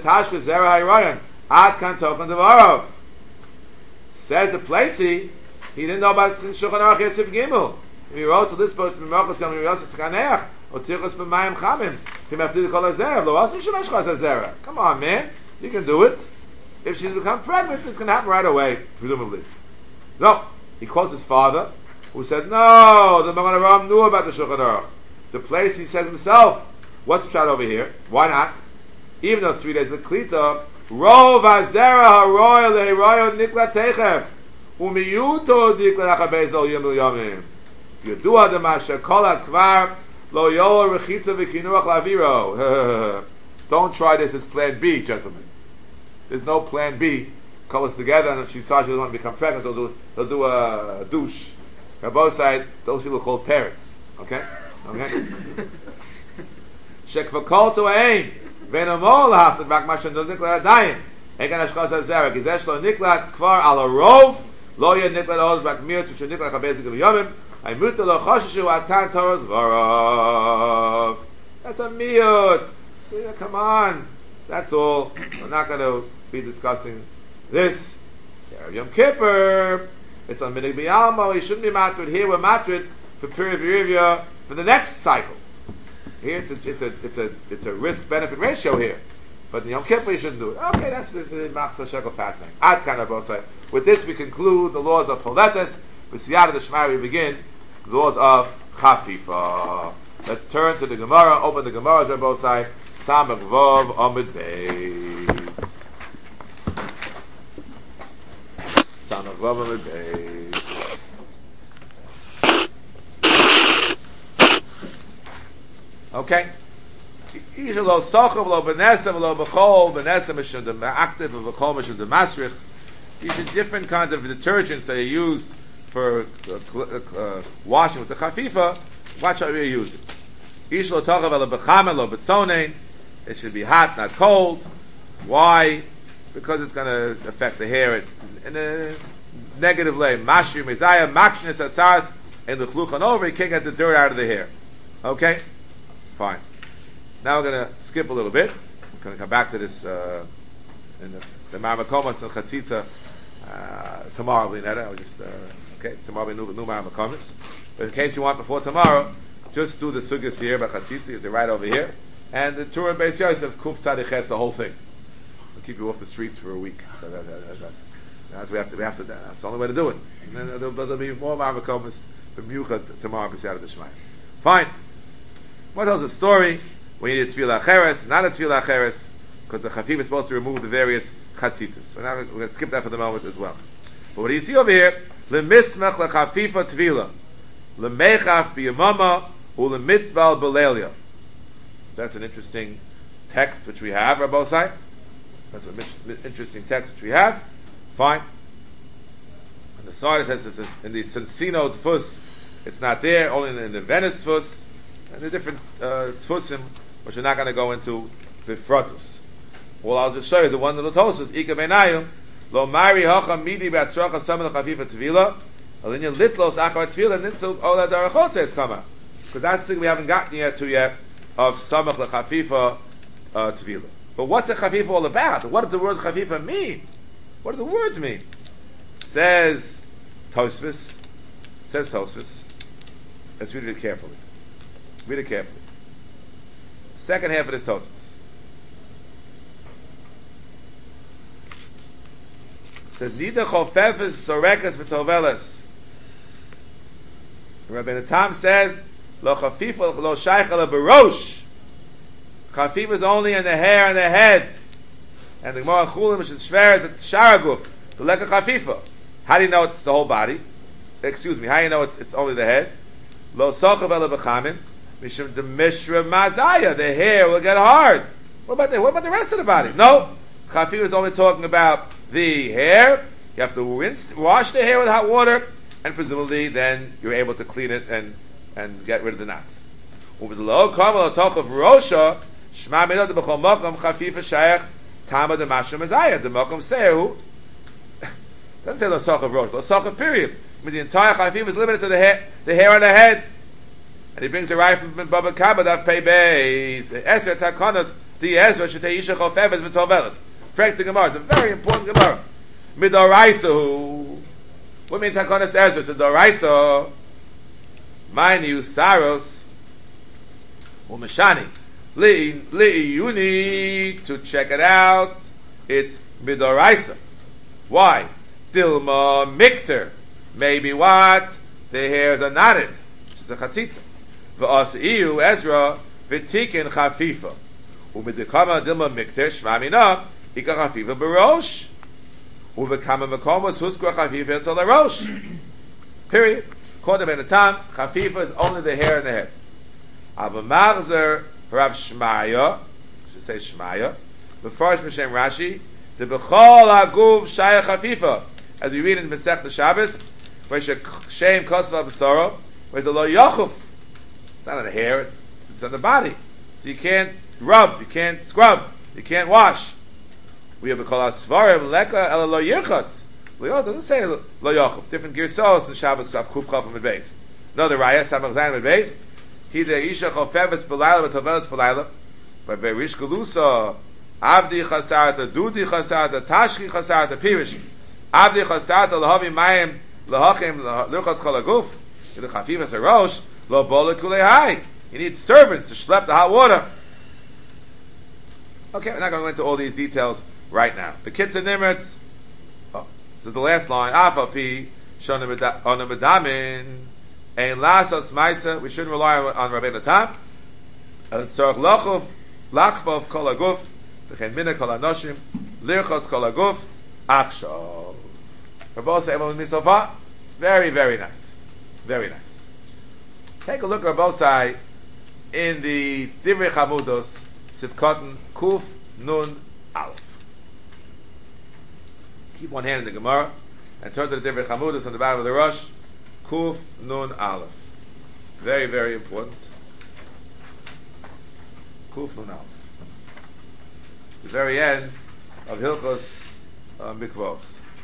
the Placey, he didn't know about it in Shulchan Aruch Yosef Gimel. He wrote to this post, Mimachos Yom Yosef Tkaneach, or Tirchos B'Mayim Chamim, Timafti Kol HaZerah, Lo Asin Shemesh Chas HaZerah. Come on, man. You can do it. If she's become pregnant, it's going to happen right away, presumably. No. He quotes his father, who said, no, the Magen Avraham knew about the Shulchan Aruch. The Placey says himself, what's the shot over here? Why not? Even though 3 days of the Klita, Rov Azera HaRoyal HaRoyal Nikla Techef Umiyuto Dikla Achabezol Yomil Yomim Yudua Demasha Kol HaKvar Lo Yoel Rechitza V'Kinuach Laviro. Don't try this as plan B, gentlemen. There's no plan B. Call us together and if she decides she doesn't want to become pregnant, they'll do a douche. On both sides, those people are called parents. Okay? Okay? Shekvakol to aim. Venamol lahafted back mashan do niklat adayim. Egan ashkos hazera. Gizesh lo niklat kvar ala rov. Lo yed niklat oz back mir to niklat chabezik of yomim. I muta lo choshishu atan toros varav. That's a miyut. Come on. That's all. We're not going to be discussing this. Yom Kippur. It's on minig b'yalma. We shouldn't be matrid here. We're matrid for period of for the next cycle. Here it's a risk benefit ratio here, but in Yom Kippur you shouldn't do it. Okay, that's the Machzas HaShekel fasting. Ad kan Rabbi Osai. With this we conclude the laws of Poletes. With Siyata Deshmai we begin the laws of Chafifa. Let's turn to the Gemara. Open the Gemara, Rabbi Osai. Samach Vav Amud Beis. Samach Vav Amud Beis. Okay. use different kinds of detergents that you use for washing with the chafifa. Watch how you use it. It should be hot, not cold. Why? Because it's going to affect the hair in a negative way. Mashir mizaya makshnes asars and the chluchan over. You can't get the dirt out of the hair. Okay, fine. Now we're going to skip a little bit. We're going to come back to this in the Marmakomas and Chatzitza tomorrow. I will just okay. It's tomorrow new Marmakomas. But in case you want before tomorrow, just do the sugyas here by Chatzitza. It's right over here, and the Torah Beis Yosef Kuf Tzadichet, the whole thing. We'll keep you off the streets for a week. So that's we have to. That's the only way to do it. And then there'll be more Marmakomas from Yuchat tomorrow. B'Siyad D'Shmai. Fine. What tells the story? We need a tefillah acheres, not a tefillah acheres, because the chafif is supposed to remove the various chatzitzas. We're going to skip that for the moment as well. But what do you see over here? Lemismech lechafifa tefillah, lemechaf biyamama ulemitbal belelia. That's an interesting text which we have, Rabbosai. That's an interesting text which we have. Fine. And the Sardis says this is in the Sensino Tfus, it's not there, only in the Venice Tfus, and the different Tfusim, which we're not going to go into Bifrotus. Well, I'll just show you the one little Tosfos, Ika Benayim, Lo Mari Hocha Midi Batzrocha Saman Chafifa Tvila, Alinya Litlos Achar Tvila, Nitzel Ola Darachotze Kama. Because that's the thing we haven't gotten yet of Samach Chafifa Tvila. But what's a Chafifa all about? What does the word Chafifa mean? What do the words mean? Says Tosfos. Let's read it carefully. Read it carefully. Second half of this Tosfos. Says Nida Chofefes Sorekas V'Tovelas. Rabbi Tam says Lo Chafifa Lo Shaykh Ala Barosh. Chafifa is only in the hair and the head. And the Gemara Chulim, which is Shver, is at Sharaguf, the Leka Chafifa. How do you know it's the whole body? Excuse me, how do you know it's only the head? Lo Sochav Ela B'Chamin, Mishum de Mishra Mazaya, the hair will get hard. What about the rest of the body? No, Chafifa is only talking about the hair. You have to wash the hair with hot water, and presumably then you're able to clean it and get rid of the knots. With the Lo Kamal Tochav Rosha, Shma Minot B'Chol Mokom Chafifa Shayach, Tama de Masha Mazaya, the Mokom Sehu. Doesn't say Lo Sochav Rosh, Lo Sochav period. I mean, the entire Chafifa is limited to the hair on the head. And he brings a right from Baba Kabbalah Daf Pei Beis. The Eser Takonos, the Ezra Shetei Isha Chofeves V'Tovelas. Frek the Gemara. It's a very important Gemara. Midoraisa. What means Takonos Ezra? It's a Doraisa. Mine Saros. Umeshani. Li'iyuni. To check it out, it's Midoraisa. Why? Dilma Mikter. Maybe what? The hairs are knotted. Which is a chatzitza. V'as iu Ezra v'tikin chafifa. U'midikama dilma mikter shmamina ika chafifa barosh. U'v'kama makomos huskwa chafifa etzal arosh. Period. According to Benatam, chafifa is only the hair and the head. Ava Marzer Rav Shmaya, should say Shmaya. Before B'Shem Rashi, the b'chol haguv shaya chafifa, as we read in Masechta Shabbos, where Shem Kotzva B'Soro, where's the lo yochuf. It's not on the hair; it's on the body. So you can't rub, you can't scrub, you can't wash. We have a kol asvarim leka ela lo yirchatz. We also doesn't say lo yochuf. Different girsos in Shabbos kuf chaf and beis. No, the raya samach zayin and beis. He the isha chofeves belayla v'tovelas belayla. But verish galusa avdi chasarta dudi chasarta tashki chasarta pirish avdi chasarta lahavi mayim lahachim luchas cholaguf. The chafifas harosh lo bola kulei. You need servants to schlep the hot water. Okay, we're not going to go into all these details right now. The kitzur nimitz. Oh, this is the last line. Afapi shana medamin. Ein lasas ma'isa. We shouldn't rely on Rabbeinu Tam. And tzarich lachvav kol haguf v'chein mina kol hanoshim lirchotz kol haguf achshav. Rabbi say everyone with me so far. Very, very nice. Very nice. Take a look at Rabbi in the Divrei Chamudos Sivkoten Kuf Nun Aleph. Keep one hand in the Gemara and turn to the Divrei Chamudus on the bottom of the Rosh. Kuf Nun Aleph. Very, very important. Kuf Nun Aleph. The very end of Hilchos Mikvos.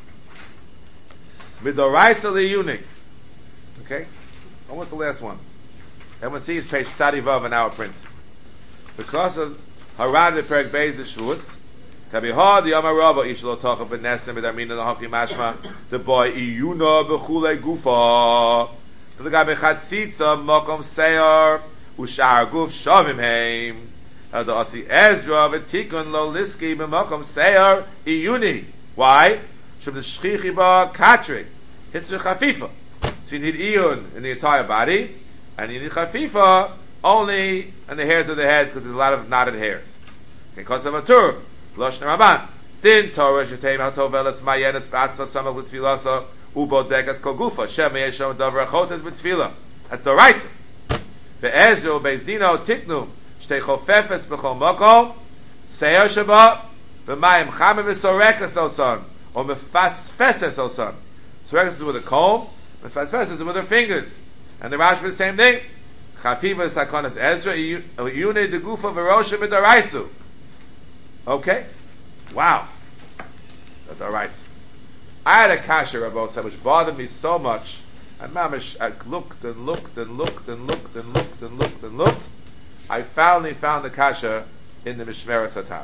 Midoraisa Liyunik. Okay? Almost the last one. Everyone sees page Tzadi Vav in our print. Because of Harad Perek Beis Shavuos, Kabihad the Yom Rabba Ishlo Tocha Benesim B'Darmina L'Haki Mashma the boy Iyuna B'Chulei Gufa the guy B'Chatzitza Mokom Seir Ushar Guf Shavim Heim the Asi Ezra V'Tikun Lo Liski B'Mokom Seir Iyuni. Why? Shem the Shchichi Ba Katrik hits the Chafifa. So you need Iyun in the entire body, and you need Chafifa only in the hairs of the head because there's a lot of knotted hairs. Okay, because of a tur. Loshn Rabban. Din Torah Sheteim HaTovelas Mayenes Batsa Samach L'Tfilasa Ubodekas Kogufa Shem Yeshom Davar Achotes B'Tfila. That's the Raisa. Ve'ezru Beis Dino Tiknu Shtei Chofefes B'Chol Mokom Seir Shabbat V'Mayim Chamim V'Sorekas Osan or Mefasfeses Osan. Sorekas is with a comb, Mefasfeses is with her fingers. And the Rashba the same thing. Chafiva is Takonas Ezra Yune de Gufa V'Rosha B'Daraisu. Okay? Wow. That's alright. I had a kasha about that which bothered me so much. And mamish, I looked and looked and looked and looked and looked and looked and looked. I finally found the kasha in the Mishmeret Satar.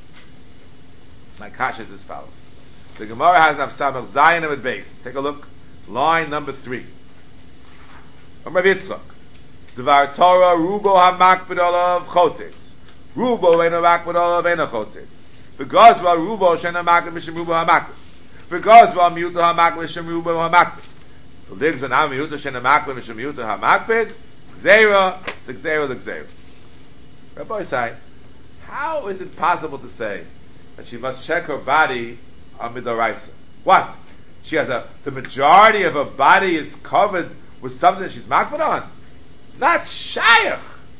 My kasha is as follows. The Gemara has an Samach Zayin at base. Take a look. Line number 3. Rav Yitzchak. Dvar Torah Rubo HaMakbid Olav Chotitz. Rubo Eino Makbid Olav Eino Chotitz. V'gazva Rubo Shena Makbid Mishim Rubo HaMakbid. V'gazva Miuto HaMakbid Mishim Rubo HaMakbid. V'ligz v'nam Miuto Shena Makbid Mishim Miuto HaMakbid. Gzeira, it's Gzeira l'Gzeira. Rabbi say, how is it possible to say that she must check her body on Midoraisa? What? She has the majority of her body is covered with something that she's makbid on? Not shayach.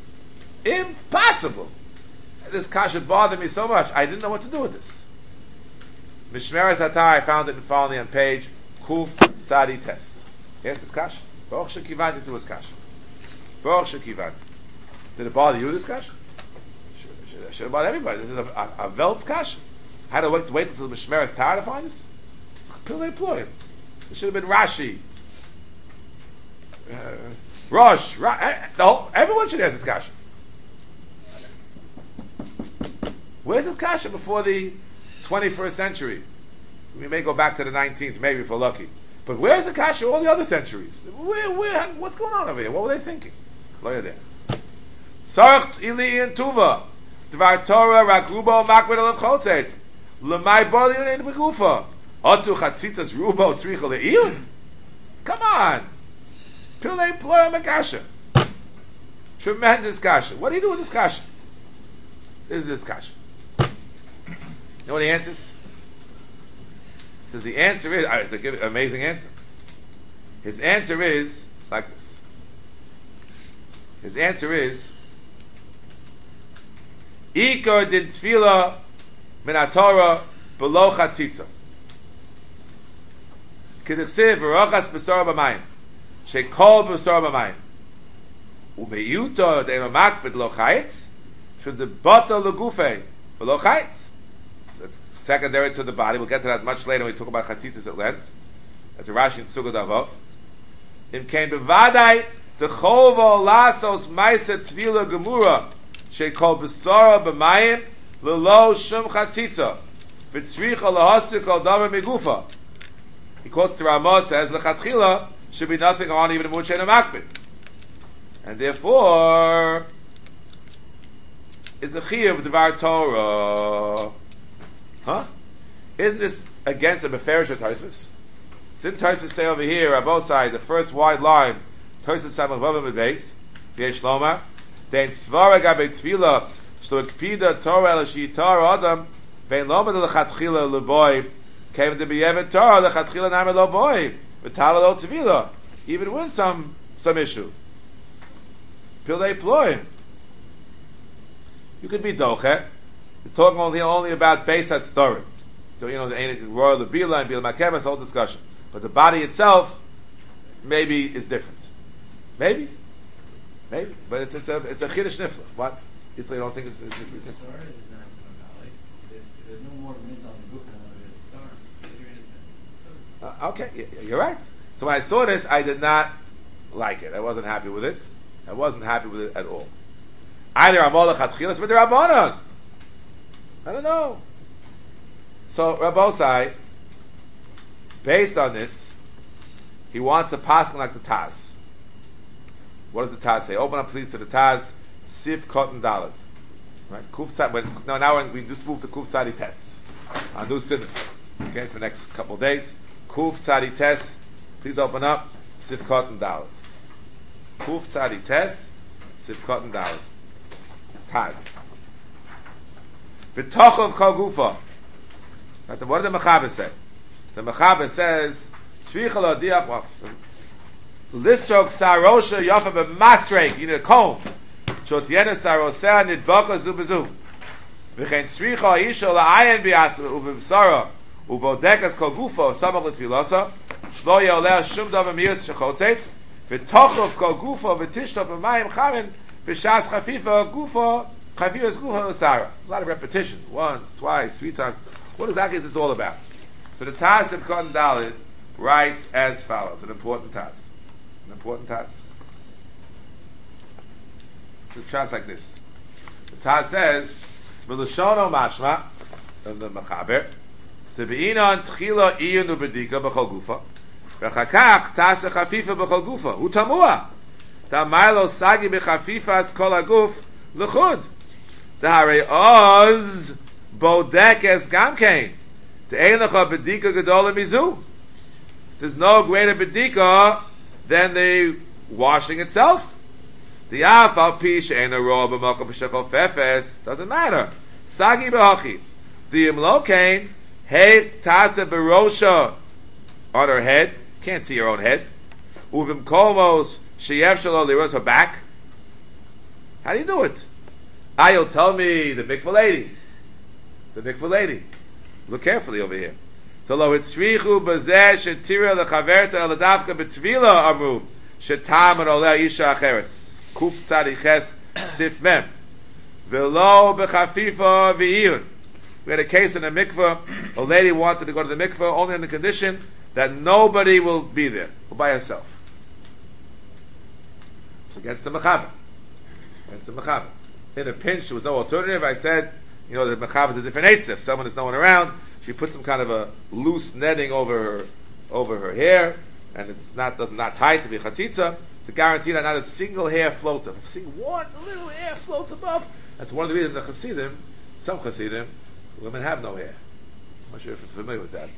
Impossible. This kasha bothered me so much, I didn't know what to do with this. Mishmeret Satar, I found it finally on page Kuf Tzadi Tes. Yes, this kasha. Baruch shekivanti to his kasha. Baruch shekivanti. Did it bother you, this kasha? Should have bothered everybody. This is a Velt's kasha. I had to wait until the Mishmeret Satar to find this? Pillay Ploy. It should have been Rashi. Rosh. No, everyone should ask this kasha. Where's this kasha before the 21st century? We may go back to the 19th, maybe if we're lucky. But where's the kasha all the other centuries? What's going on over here? What were they thinking? Look at that. Sarach ili and tuva. Dvar Torah rakrubo makbid alav cholzetz. Lemay bali unein begufa. Otu chatzitzas rubo tzricha le'iyun. Come on. Pilei ployam kasha. Tremendous kasha. What do you do with this kasha? This is this kasha. You know what the answer is? Says the answer is, it's an amazing answer. His answer is like this. His answer is Ikar din tefila min haTorah below chatzitza. K'dichsev v'rochatz b'sor b'mayim shekol b'sor b'mayim u'beyuto de'ema makbid lo chayitz should the bata legufei below chayitz. That's secondary to the body. We'll get to that much later when we talk about chatzitzas at length. That's a Rashi in Sugad Avov. Im kein bevadai techovo lasos ma'aser tvila gemura shekol b'sora b'mayim lelo shum chatzitza v'tzricha lahasik al davar megufa. He quotes the Ramah, says lechatchila should be nothing on even a muchen makbid, and therefore it's a chiyuv dvar Torah. Huh? Isn't this against the Beferish of Tosfos? Didn't Tosfos say over here on both sides, the first wide line, Tosfos Samach Vav Amud Beis, Yesh Lomar, then Svara Gabe Tefila, Shlo Ekpida Torah El Shitar Adam, Vein Lomar Lechatchila Leboy, came to be Yevet Torah Lechatchila Name Leboy, V'Tala Lo Tefila, even with some issue. Pilei Ploy. You could be Doche. We're talking only about Beis HaStorim. So, the royal the bila and bila makebas, whole discussion. But the body itself maybe is different. Maybe, but it's a chiddush nifla. What? It's like, I don't think it's The star is not metallic. There's no more mitzvah on the book than the star. okay. You're right. So when I saw this, I did not like it. I wasn't happy with it. I wasn't happy with it at all. Either Amolach Hatchilas with the Rabbanon. I don't know. So Rabbosai, based on this, he wants to pass like the Taz. What does the Taz say? Open up please to the Taz, Sif Cotton Dalet. Right? Now we just move to Kuf Tzadi Tes. I'll do Siddur. Okay, for the next couple of days. Kuf Tzadi Tes. Please open up, Sif Cotton Dalet. Kuf Tzadi Tes, Sif Cotton Dalet. Taz. V'tochov kol gufa. What did the Mechaber say? The Mechaber says, Tzvicha lo diach, Listrok sarosha yafa b'masrek, you need a comb. Shotiena sarosea nidbaka zubezu. V'chein tzricha isha la'ayin bi'atzma uv'v'sara uvodekas kol gufa samach l'tfilasa shlo yeoleh shum davar miyus shechotzet v'tochov kol gufa v'tishtov b'mayim chamin b'shas chafifa gufa chafifa's gufa l'sara. A lot of repetition. Once, twice, 3 times. What exactly is this all about? So the Taz of Cotton Dalet writes as follows. An important task. So it sounds like this. The Taz says, "V'lashono mashma," of the Mechaber, "Tebe'inon tchila iyun ubedika b'chol gufa, v'chakach tasa chafifa b'chol gufa. Hu tamua. Tamaylo sagi b'chafifas kol haguf l'chud. T'harei oz bodekes gamkein. Te'ein lecha bedika gedola mizu." There's no greater bedika than the washing itself. The afal pish ain't a raw b'makom b'shekol fefes doesn't matter. Sagi b'hachi. The imlokain hey tasa b'rosha on her head. Can't see your own head. Uvim kolmos sheyev shalo liros her back. How do you do it? You'll tell me the mikvah lady. Look carefully over here. Tolo itzrichu bazeh shetira lechaverta eladavka betvila amru shetam and oleh isha acheres kuf tzadiches sif mem velo bechafifa v'iyun. We had a case in a mikvah. A lady wanted to go to the mikvah only on the condition that nobody will be there, by herself. It's against the mechaber. In a pinch, there was no alternative. I said, the mechaber is a different eitzah. If someone is no one around, she put some kind of a loose netting over her hair, and does not tie it to be chatzitza, to guarantee that not a single hair floats up. If you see one little hair floats above, that's one of the reasons that some Hasidim, women have no hair. I'm not sure if you're familiar with that.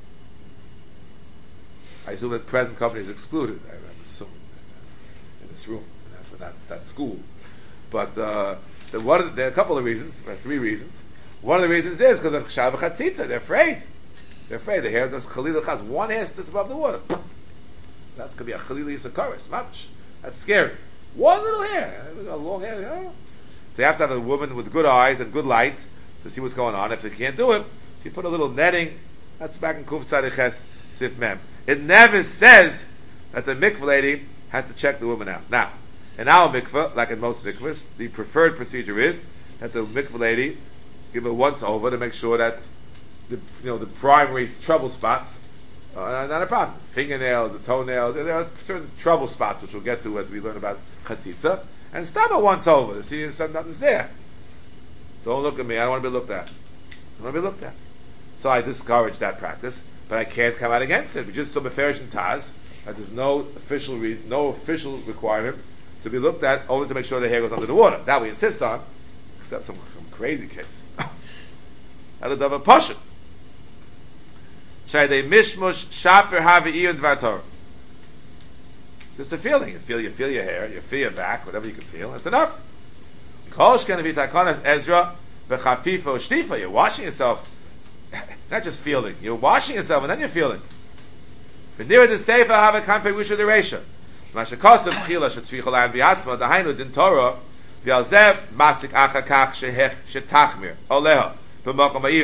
I assume that present company is excluded. I'm assuming in this room, for that school. But there are a couple of reasons, 3 reasons. One of the reasons is because of Kshav Chatzitza. They're afraid. The hair goes Chalil Chaz. One hair sits above the water. That could be a Chalil Yisakaris. That's scary. One little hair. A long hair. So you have to have a woman with good eyes and good light to see what's going on. If you can't do it, so you put a little netting. That's back in Kuf Tzadiches Sif Mem. It never says that the mikvah lady has to check the woman out. Now, in our mikvah, like in most mikvahs, the preferred procedure is that the mikvah lady give a once over to make sure that the primary trouble spots are not a problem. Fingernails, the toenails, there are certain trouble spots which we'll get to as we learn about chatzitza. And stop a once over to see if nothing's there. Don't look at me. I don't want to be looked at. So I discourage that practice, but I can't come out against it. We just saw Beferish and Taz that there's no official requirement to be looked at only to make sure the hair goes under the water. That we insist on, except some crazy case. That is a pasha. Shaydei mishmush shaper havi and dvar. Just a feeling. You feel your hair, you feel your back, whatever you can feel. That's enough. Kol shkena v'takonas Ezra v'chafifa u'shtifa. You're washing yourself. Not just feeling. You're washing yourself and then you're feeling. V'nira d'seifa have a kanpei wisha d'reisha. Mashakasav chila shetzricha lan v'yatzma dahainu din Torah v'alzev masik achakach shetachmir oleha b'makom ha'iyun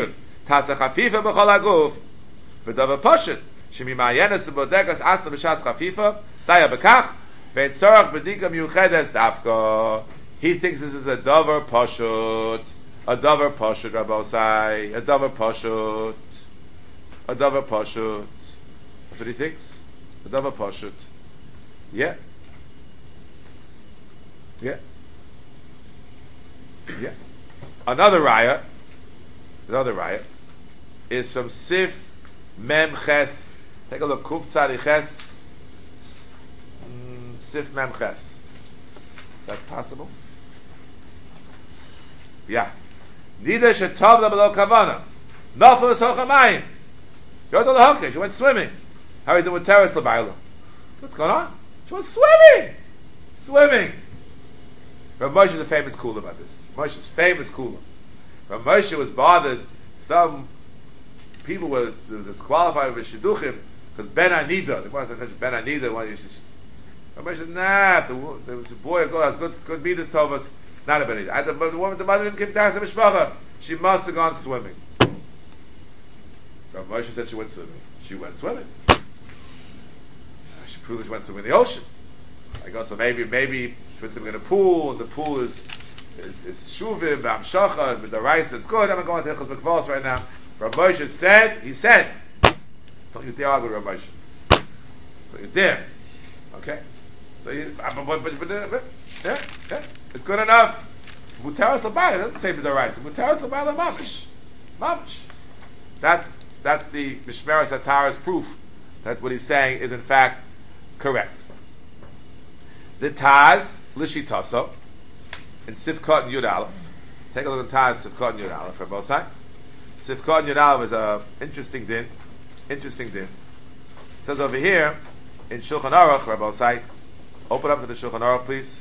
Tasa chafifa b'chol haguf. V'davar poshut. Shemi ma'ayenes u'bodekas asa b'shas chafifa. Daya b'kach. Ve'etzorach b'dika miuchedes dafka. He thinks this is a davar poshut. A davar poshut, Rabbosai. A davar poshut. A davar poshut. That's what he thinks. A davar poshut. Yeah. Yeah. Yeah. Another raya is from Sif Mem Ches. Take a look. Kuf Tzadi Ches. Sif Mem Ches. Is that possible? Yeah. Neither should Tov below Kavana. Nafal is Hochamayim. Go to the Hokish. She went swimming. How is it with Teres Labayla? What's going on? She went swimming. Swimming. Rav Moshe is a famous kula about this. Moshe's famous kula. Rav Moshe was bothered. Some people were disqualified with shidduchim because Ben Anida. The one said Ben Anida. Rav Moshe said, "Nah, there was a boy, a girl has good midas told us not a Ben Anida. The mother didn't come down to the mishpacha. She must have gone swimming." Rav Moshe said she went swimming. She went swimming. She proved she went swimming in the ocean. I go, so maybe she went swimming in a pool, and the pool is shuvim, b'amshacha, with the rice. It's good. I'm not going to Hilchos Mikvos right now. Rav Moshe said, don't you dare argue with Rav Moshe. Don't you dare. Okay? So yeah, it's good enough. Mutaras l'bayla doesn't say with the rice. Mutaras l'bayla mamish. That's the Mishmeres HaTara's proof that what he's saying is in fact correct. The Taz Lishitaso in Sifkot and Yud Aleph. Take a look at Taz Sifkot and Yud Aleph for both sides. Sifkot and Yud Aleph is a interesting din. It says over here in Shulchan Aruch for both sides. Open up to the Shulchan Aruch, please.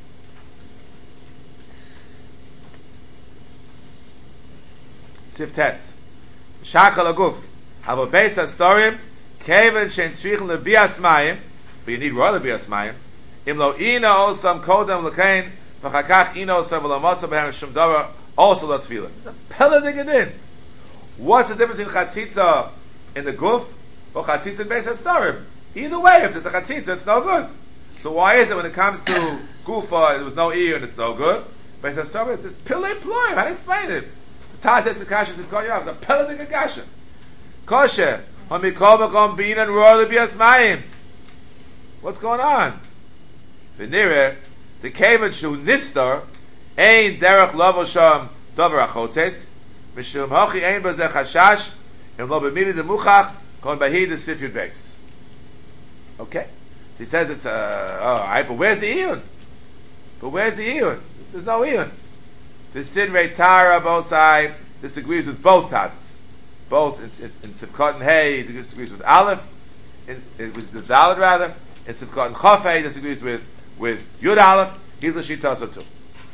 Sif Tes. Shachal Aguf. Abo Beis HaStorim Kevin Shein Tzrichim Lebias Mayim. But you need royal Lebias Mayim. Im lo ina osam kodem l'kein v'chakach ina osam v'lamotza b'hem shum davar also lo tefillah. It's a pella digadin. What's the difference in chatzitza in the guf or chatzitza in Beis HaStorim? Either way, if there's a chatzitza, it's no good. So why is it when it comes to gufa, there was no ear and it's no good? Beis HaStorim, it's this pilla employment. How do you explain it? The Taz says the kasha says kol yav. It's a pella digadasha. Kosher. Hamikol makom bin and royal Lebias Mayim. What's going on? V'nireh, the Kevin Shu Nistar, Ein Derech Lavosham Dover Achotetz, Mishum Hochi Ein Bazeh Chashash, Im Lo B'mini Demuchach, Kon Bahi the Sif Yud Beis. Okay? So he says it's, but where's the Iyun? There's no Iyun. The Sidrei Tara, both sides, disagrees with both Tazes. Both in Sifkot and Hey, he disagrees with Aleph, with the Dalet rather, in Sifkot and Chof Hey, he disagrees with Yud Aleph. He's Lashita also too.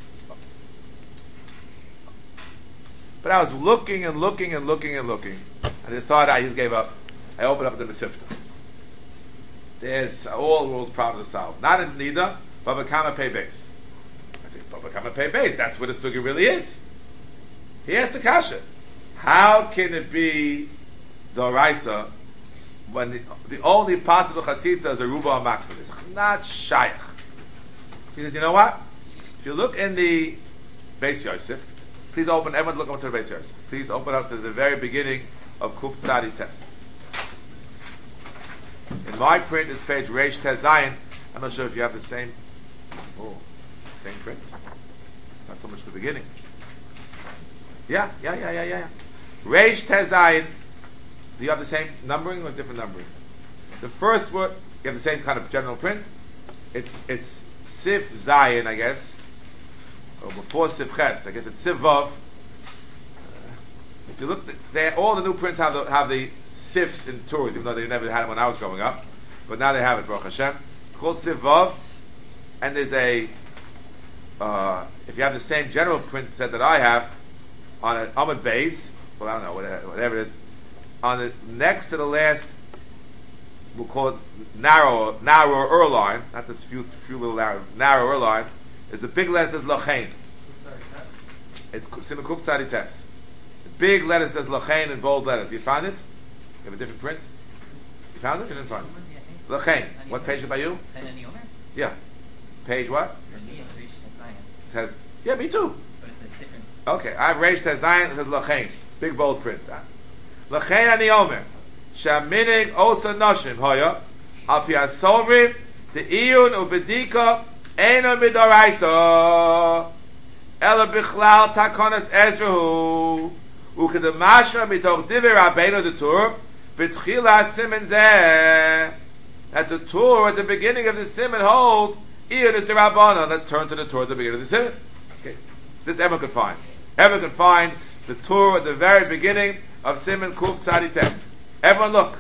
But I was looking, and I decided I just gave up. I opened up the Mesifta. There's all rules problems to solve. Not in Nida, but Kama Pei Beis. I think Baba Kama Pei Beis, that's what the sugi really is. He asked the kasha. How can it be the Oraisa when the only possible chatzitza is a ruba or makbid? It's not shaykh. He says, you know what? If you look in the Beis Yosef, please open, everyone look up to the Beis Yosef. Please open up to the very beginning of Kuf Tzadi Tes. In my print, it's page Reish Tes Zayin. I'm not sure if you have the same print. Not so much the beginning. Yeah. Reish Tes Zayin. Do you have the same numbering or different numbering? The first word, you have the same kind of general print. It's Sif Zayin, I guess. Or before Sif Ches, I guess it's Sif Vav. If you look, all the new prints have the Sifs in Torah, even though they never had them when I was growing up. But now they have it, Baruch Hashem. It's called Sif Vav. And there's if you have the same general print set that I have, on an Amud Beis, well, I don't know, whatever it is, on the next to the last, we'll call it narrower line, not this few little narrower line, is the big letter says Lachain. It's Simon Kuf Tzadi Tes. big letter says Lachain in bold letters. You found it? You have a different print? You found it? You didn't find it? Lachain. What page is by you? Yeah. Page what? It has, yeah, me too. But it's a different. Okay, I've raised Tezayin, it says Lachain. Big bold print. Lachain ani omer. Shaminig osa noshim hoya. Al pi asovrim. The iyun ubedika. Eino midoraisa. Ela bichlal takonas ezrahu. Ukedemasha mitoch divi rabbeinu the Tur. B'tchila simen zeh. At the Tur, at the beginning of the simen holds, iyun is the Rabbana. Let's turn to the Tur at the beginning of the simen. Okay. This everyone could find. Everyone could find the Tur at the very beginning of Siman Kuf Tzadi Tes. Everyone look.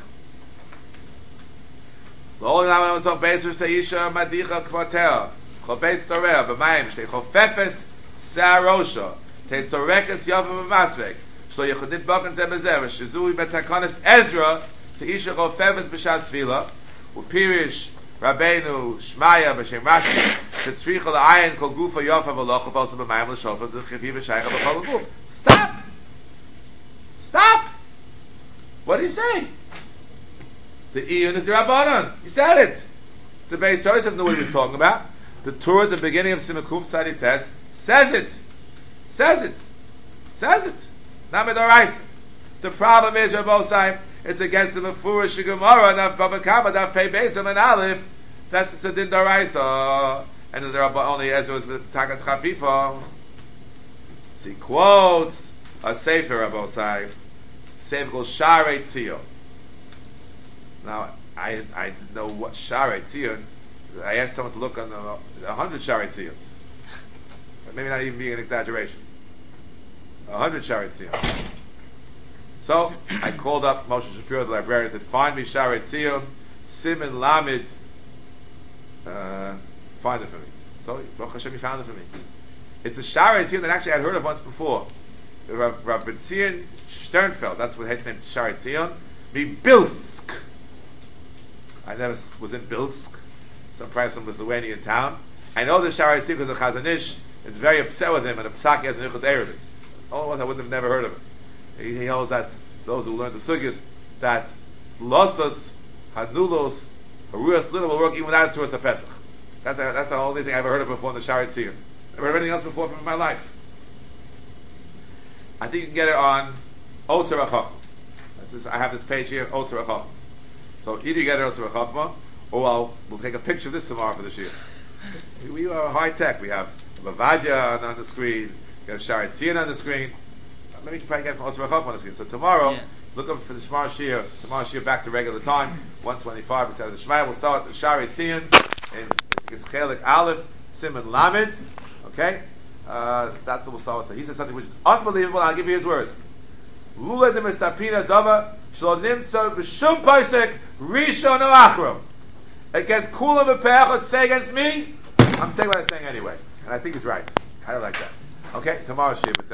Lo nama nama soch beiser shteisha madicha kvatel. Chol beis toreh b'mayim shtei chofefes sarosha. Tei sorekes yavim v'masvek. Shlo yechudit boken zeh bezeh. V'shizui betakanis Ezra. Teisha chofefes b'shas tefila. Upirish Rabbeinu Shmaya b'shem Rashi. Shetzricha la'ayin kol gufa yofa v'locha v'alsa b'mayim l'shofa. D'chivi v'shaycha b'chol guf. Stop! Stop! What did he say? The Iyun is the Rabbanon. He said it. The Beis Yosef knew what he was talking about. The Torah at the beginning of Siman Kuf Tzadi Tes says it. Says it. Says it. Not Midoraisa. The problem is, Rabbosai, it's against the Mefurish Gemara and Baba Kama, Daf Pei Beisam and Aleph. That's a Din Doraisa. And there are only Ezra was Takat Chafifa. So he quotes a Sefer Rabbosai. Sefer called Sharei Tzion. Now, I didn't know what Sharei Tzion. I asked someone to look on 100 Sharei Tzions. Maybe not even being an exaggeration. 100 Sharei Tzion. So, I called up Moshe Shapiro, the librarian, and said, find me Sharei Tzion, Siman Lamed, find it for me. So, Baruch Hashem, he found it for me. It's a Sharei Tzion that actually I had heard of once before. Rav B'Tzion Sternfeld, that's what his name is, Sharei Tzion, Bilsk. I never was in Bilsk, some Lithuanian town. I know the Sharei Tzion because the Chazon Ish is very upset with him, and the Pesach has an Ichus Erevi. Oh, I wouldn't have never heard of it. He holds that those who learn the sugyas that losas, hanulos, haruyas little will work even without towards a Pesach. That's the only thing I ever heard of before in the Sharei Tzion. I've heard anything else before from my life. I think you can get it on Oter HaChachma. I have this page here, Oter HaChachma. So either you get it Oter HaChachma, or we'll take a picture of this tomorrow for the Shir. We are high tech. We have Bavadia on the screen. We have Sharei Tzion on the screen. Maybe you can probably get it from Oter HaChachma on the screen. So tomorrow, look up for the Shema Shir. Tomorrow Shir back to regular time, 1:25 instead of the Shema. We'll start with the Sharei Tzion, and it's Chelik Aleph, Siman Lamed. Okay? That's what we'll start with. He said something which is unbelievable. I'll give you his words. Lula de mistapina dava shlo nimso b'shum paisek rishon alachro. Against kula v'peachot say against me. I'm saying what I'm saying anyway, and I think he's right. I don't like that. Okay, tomorrow's shir.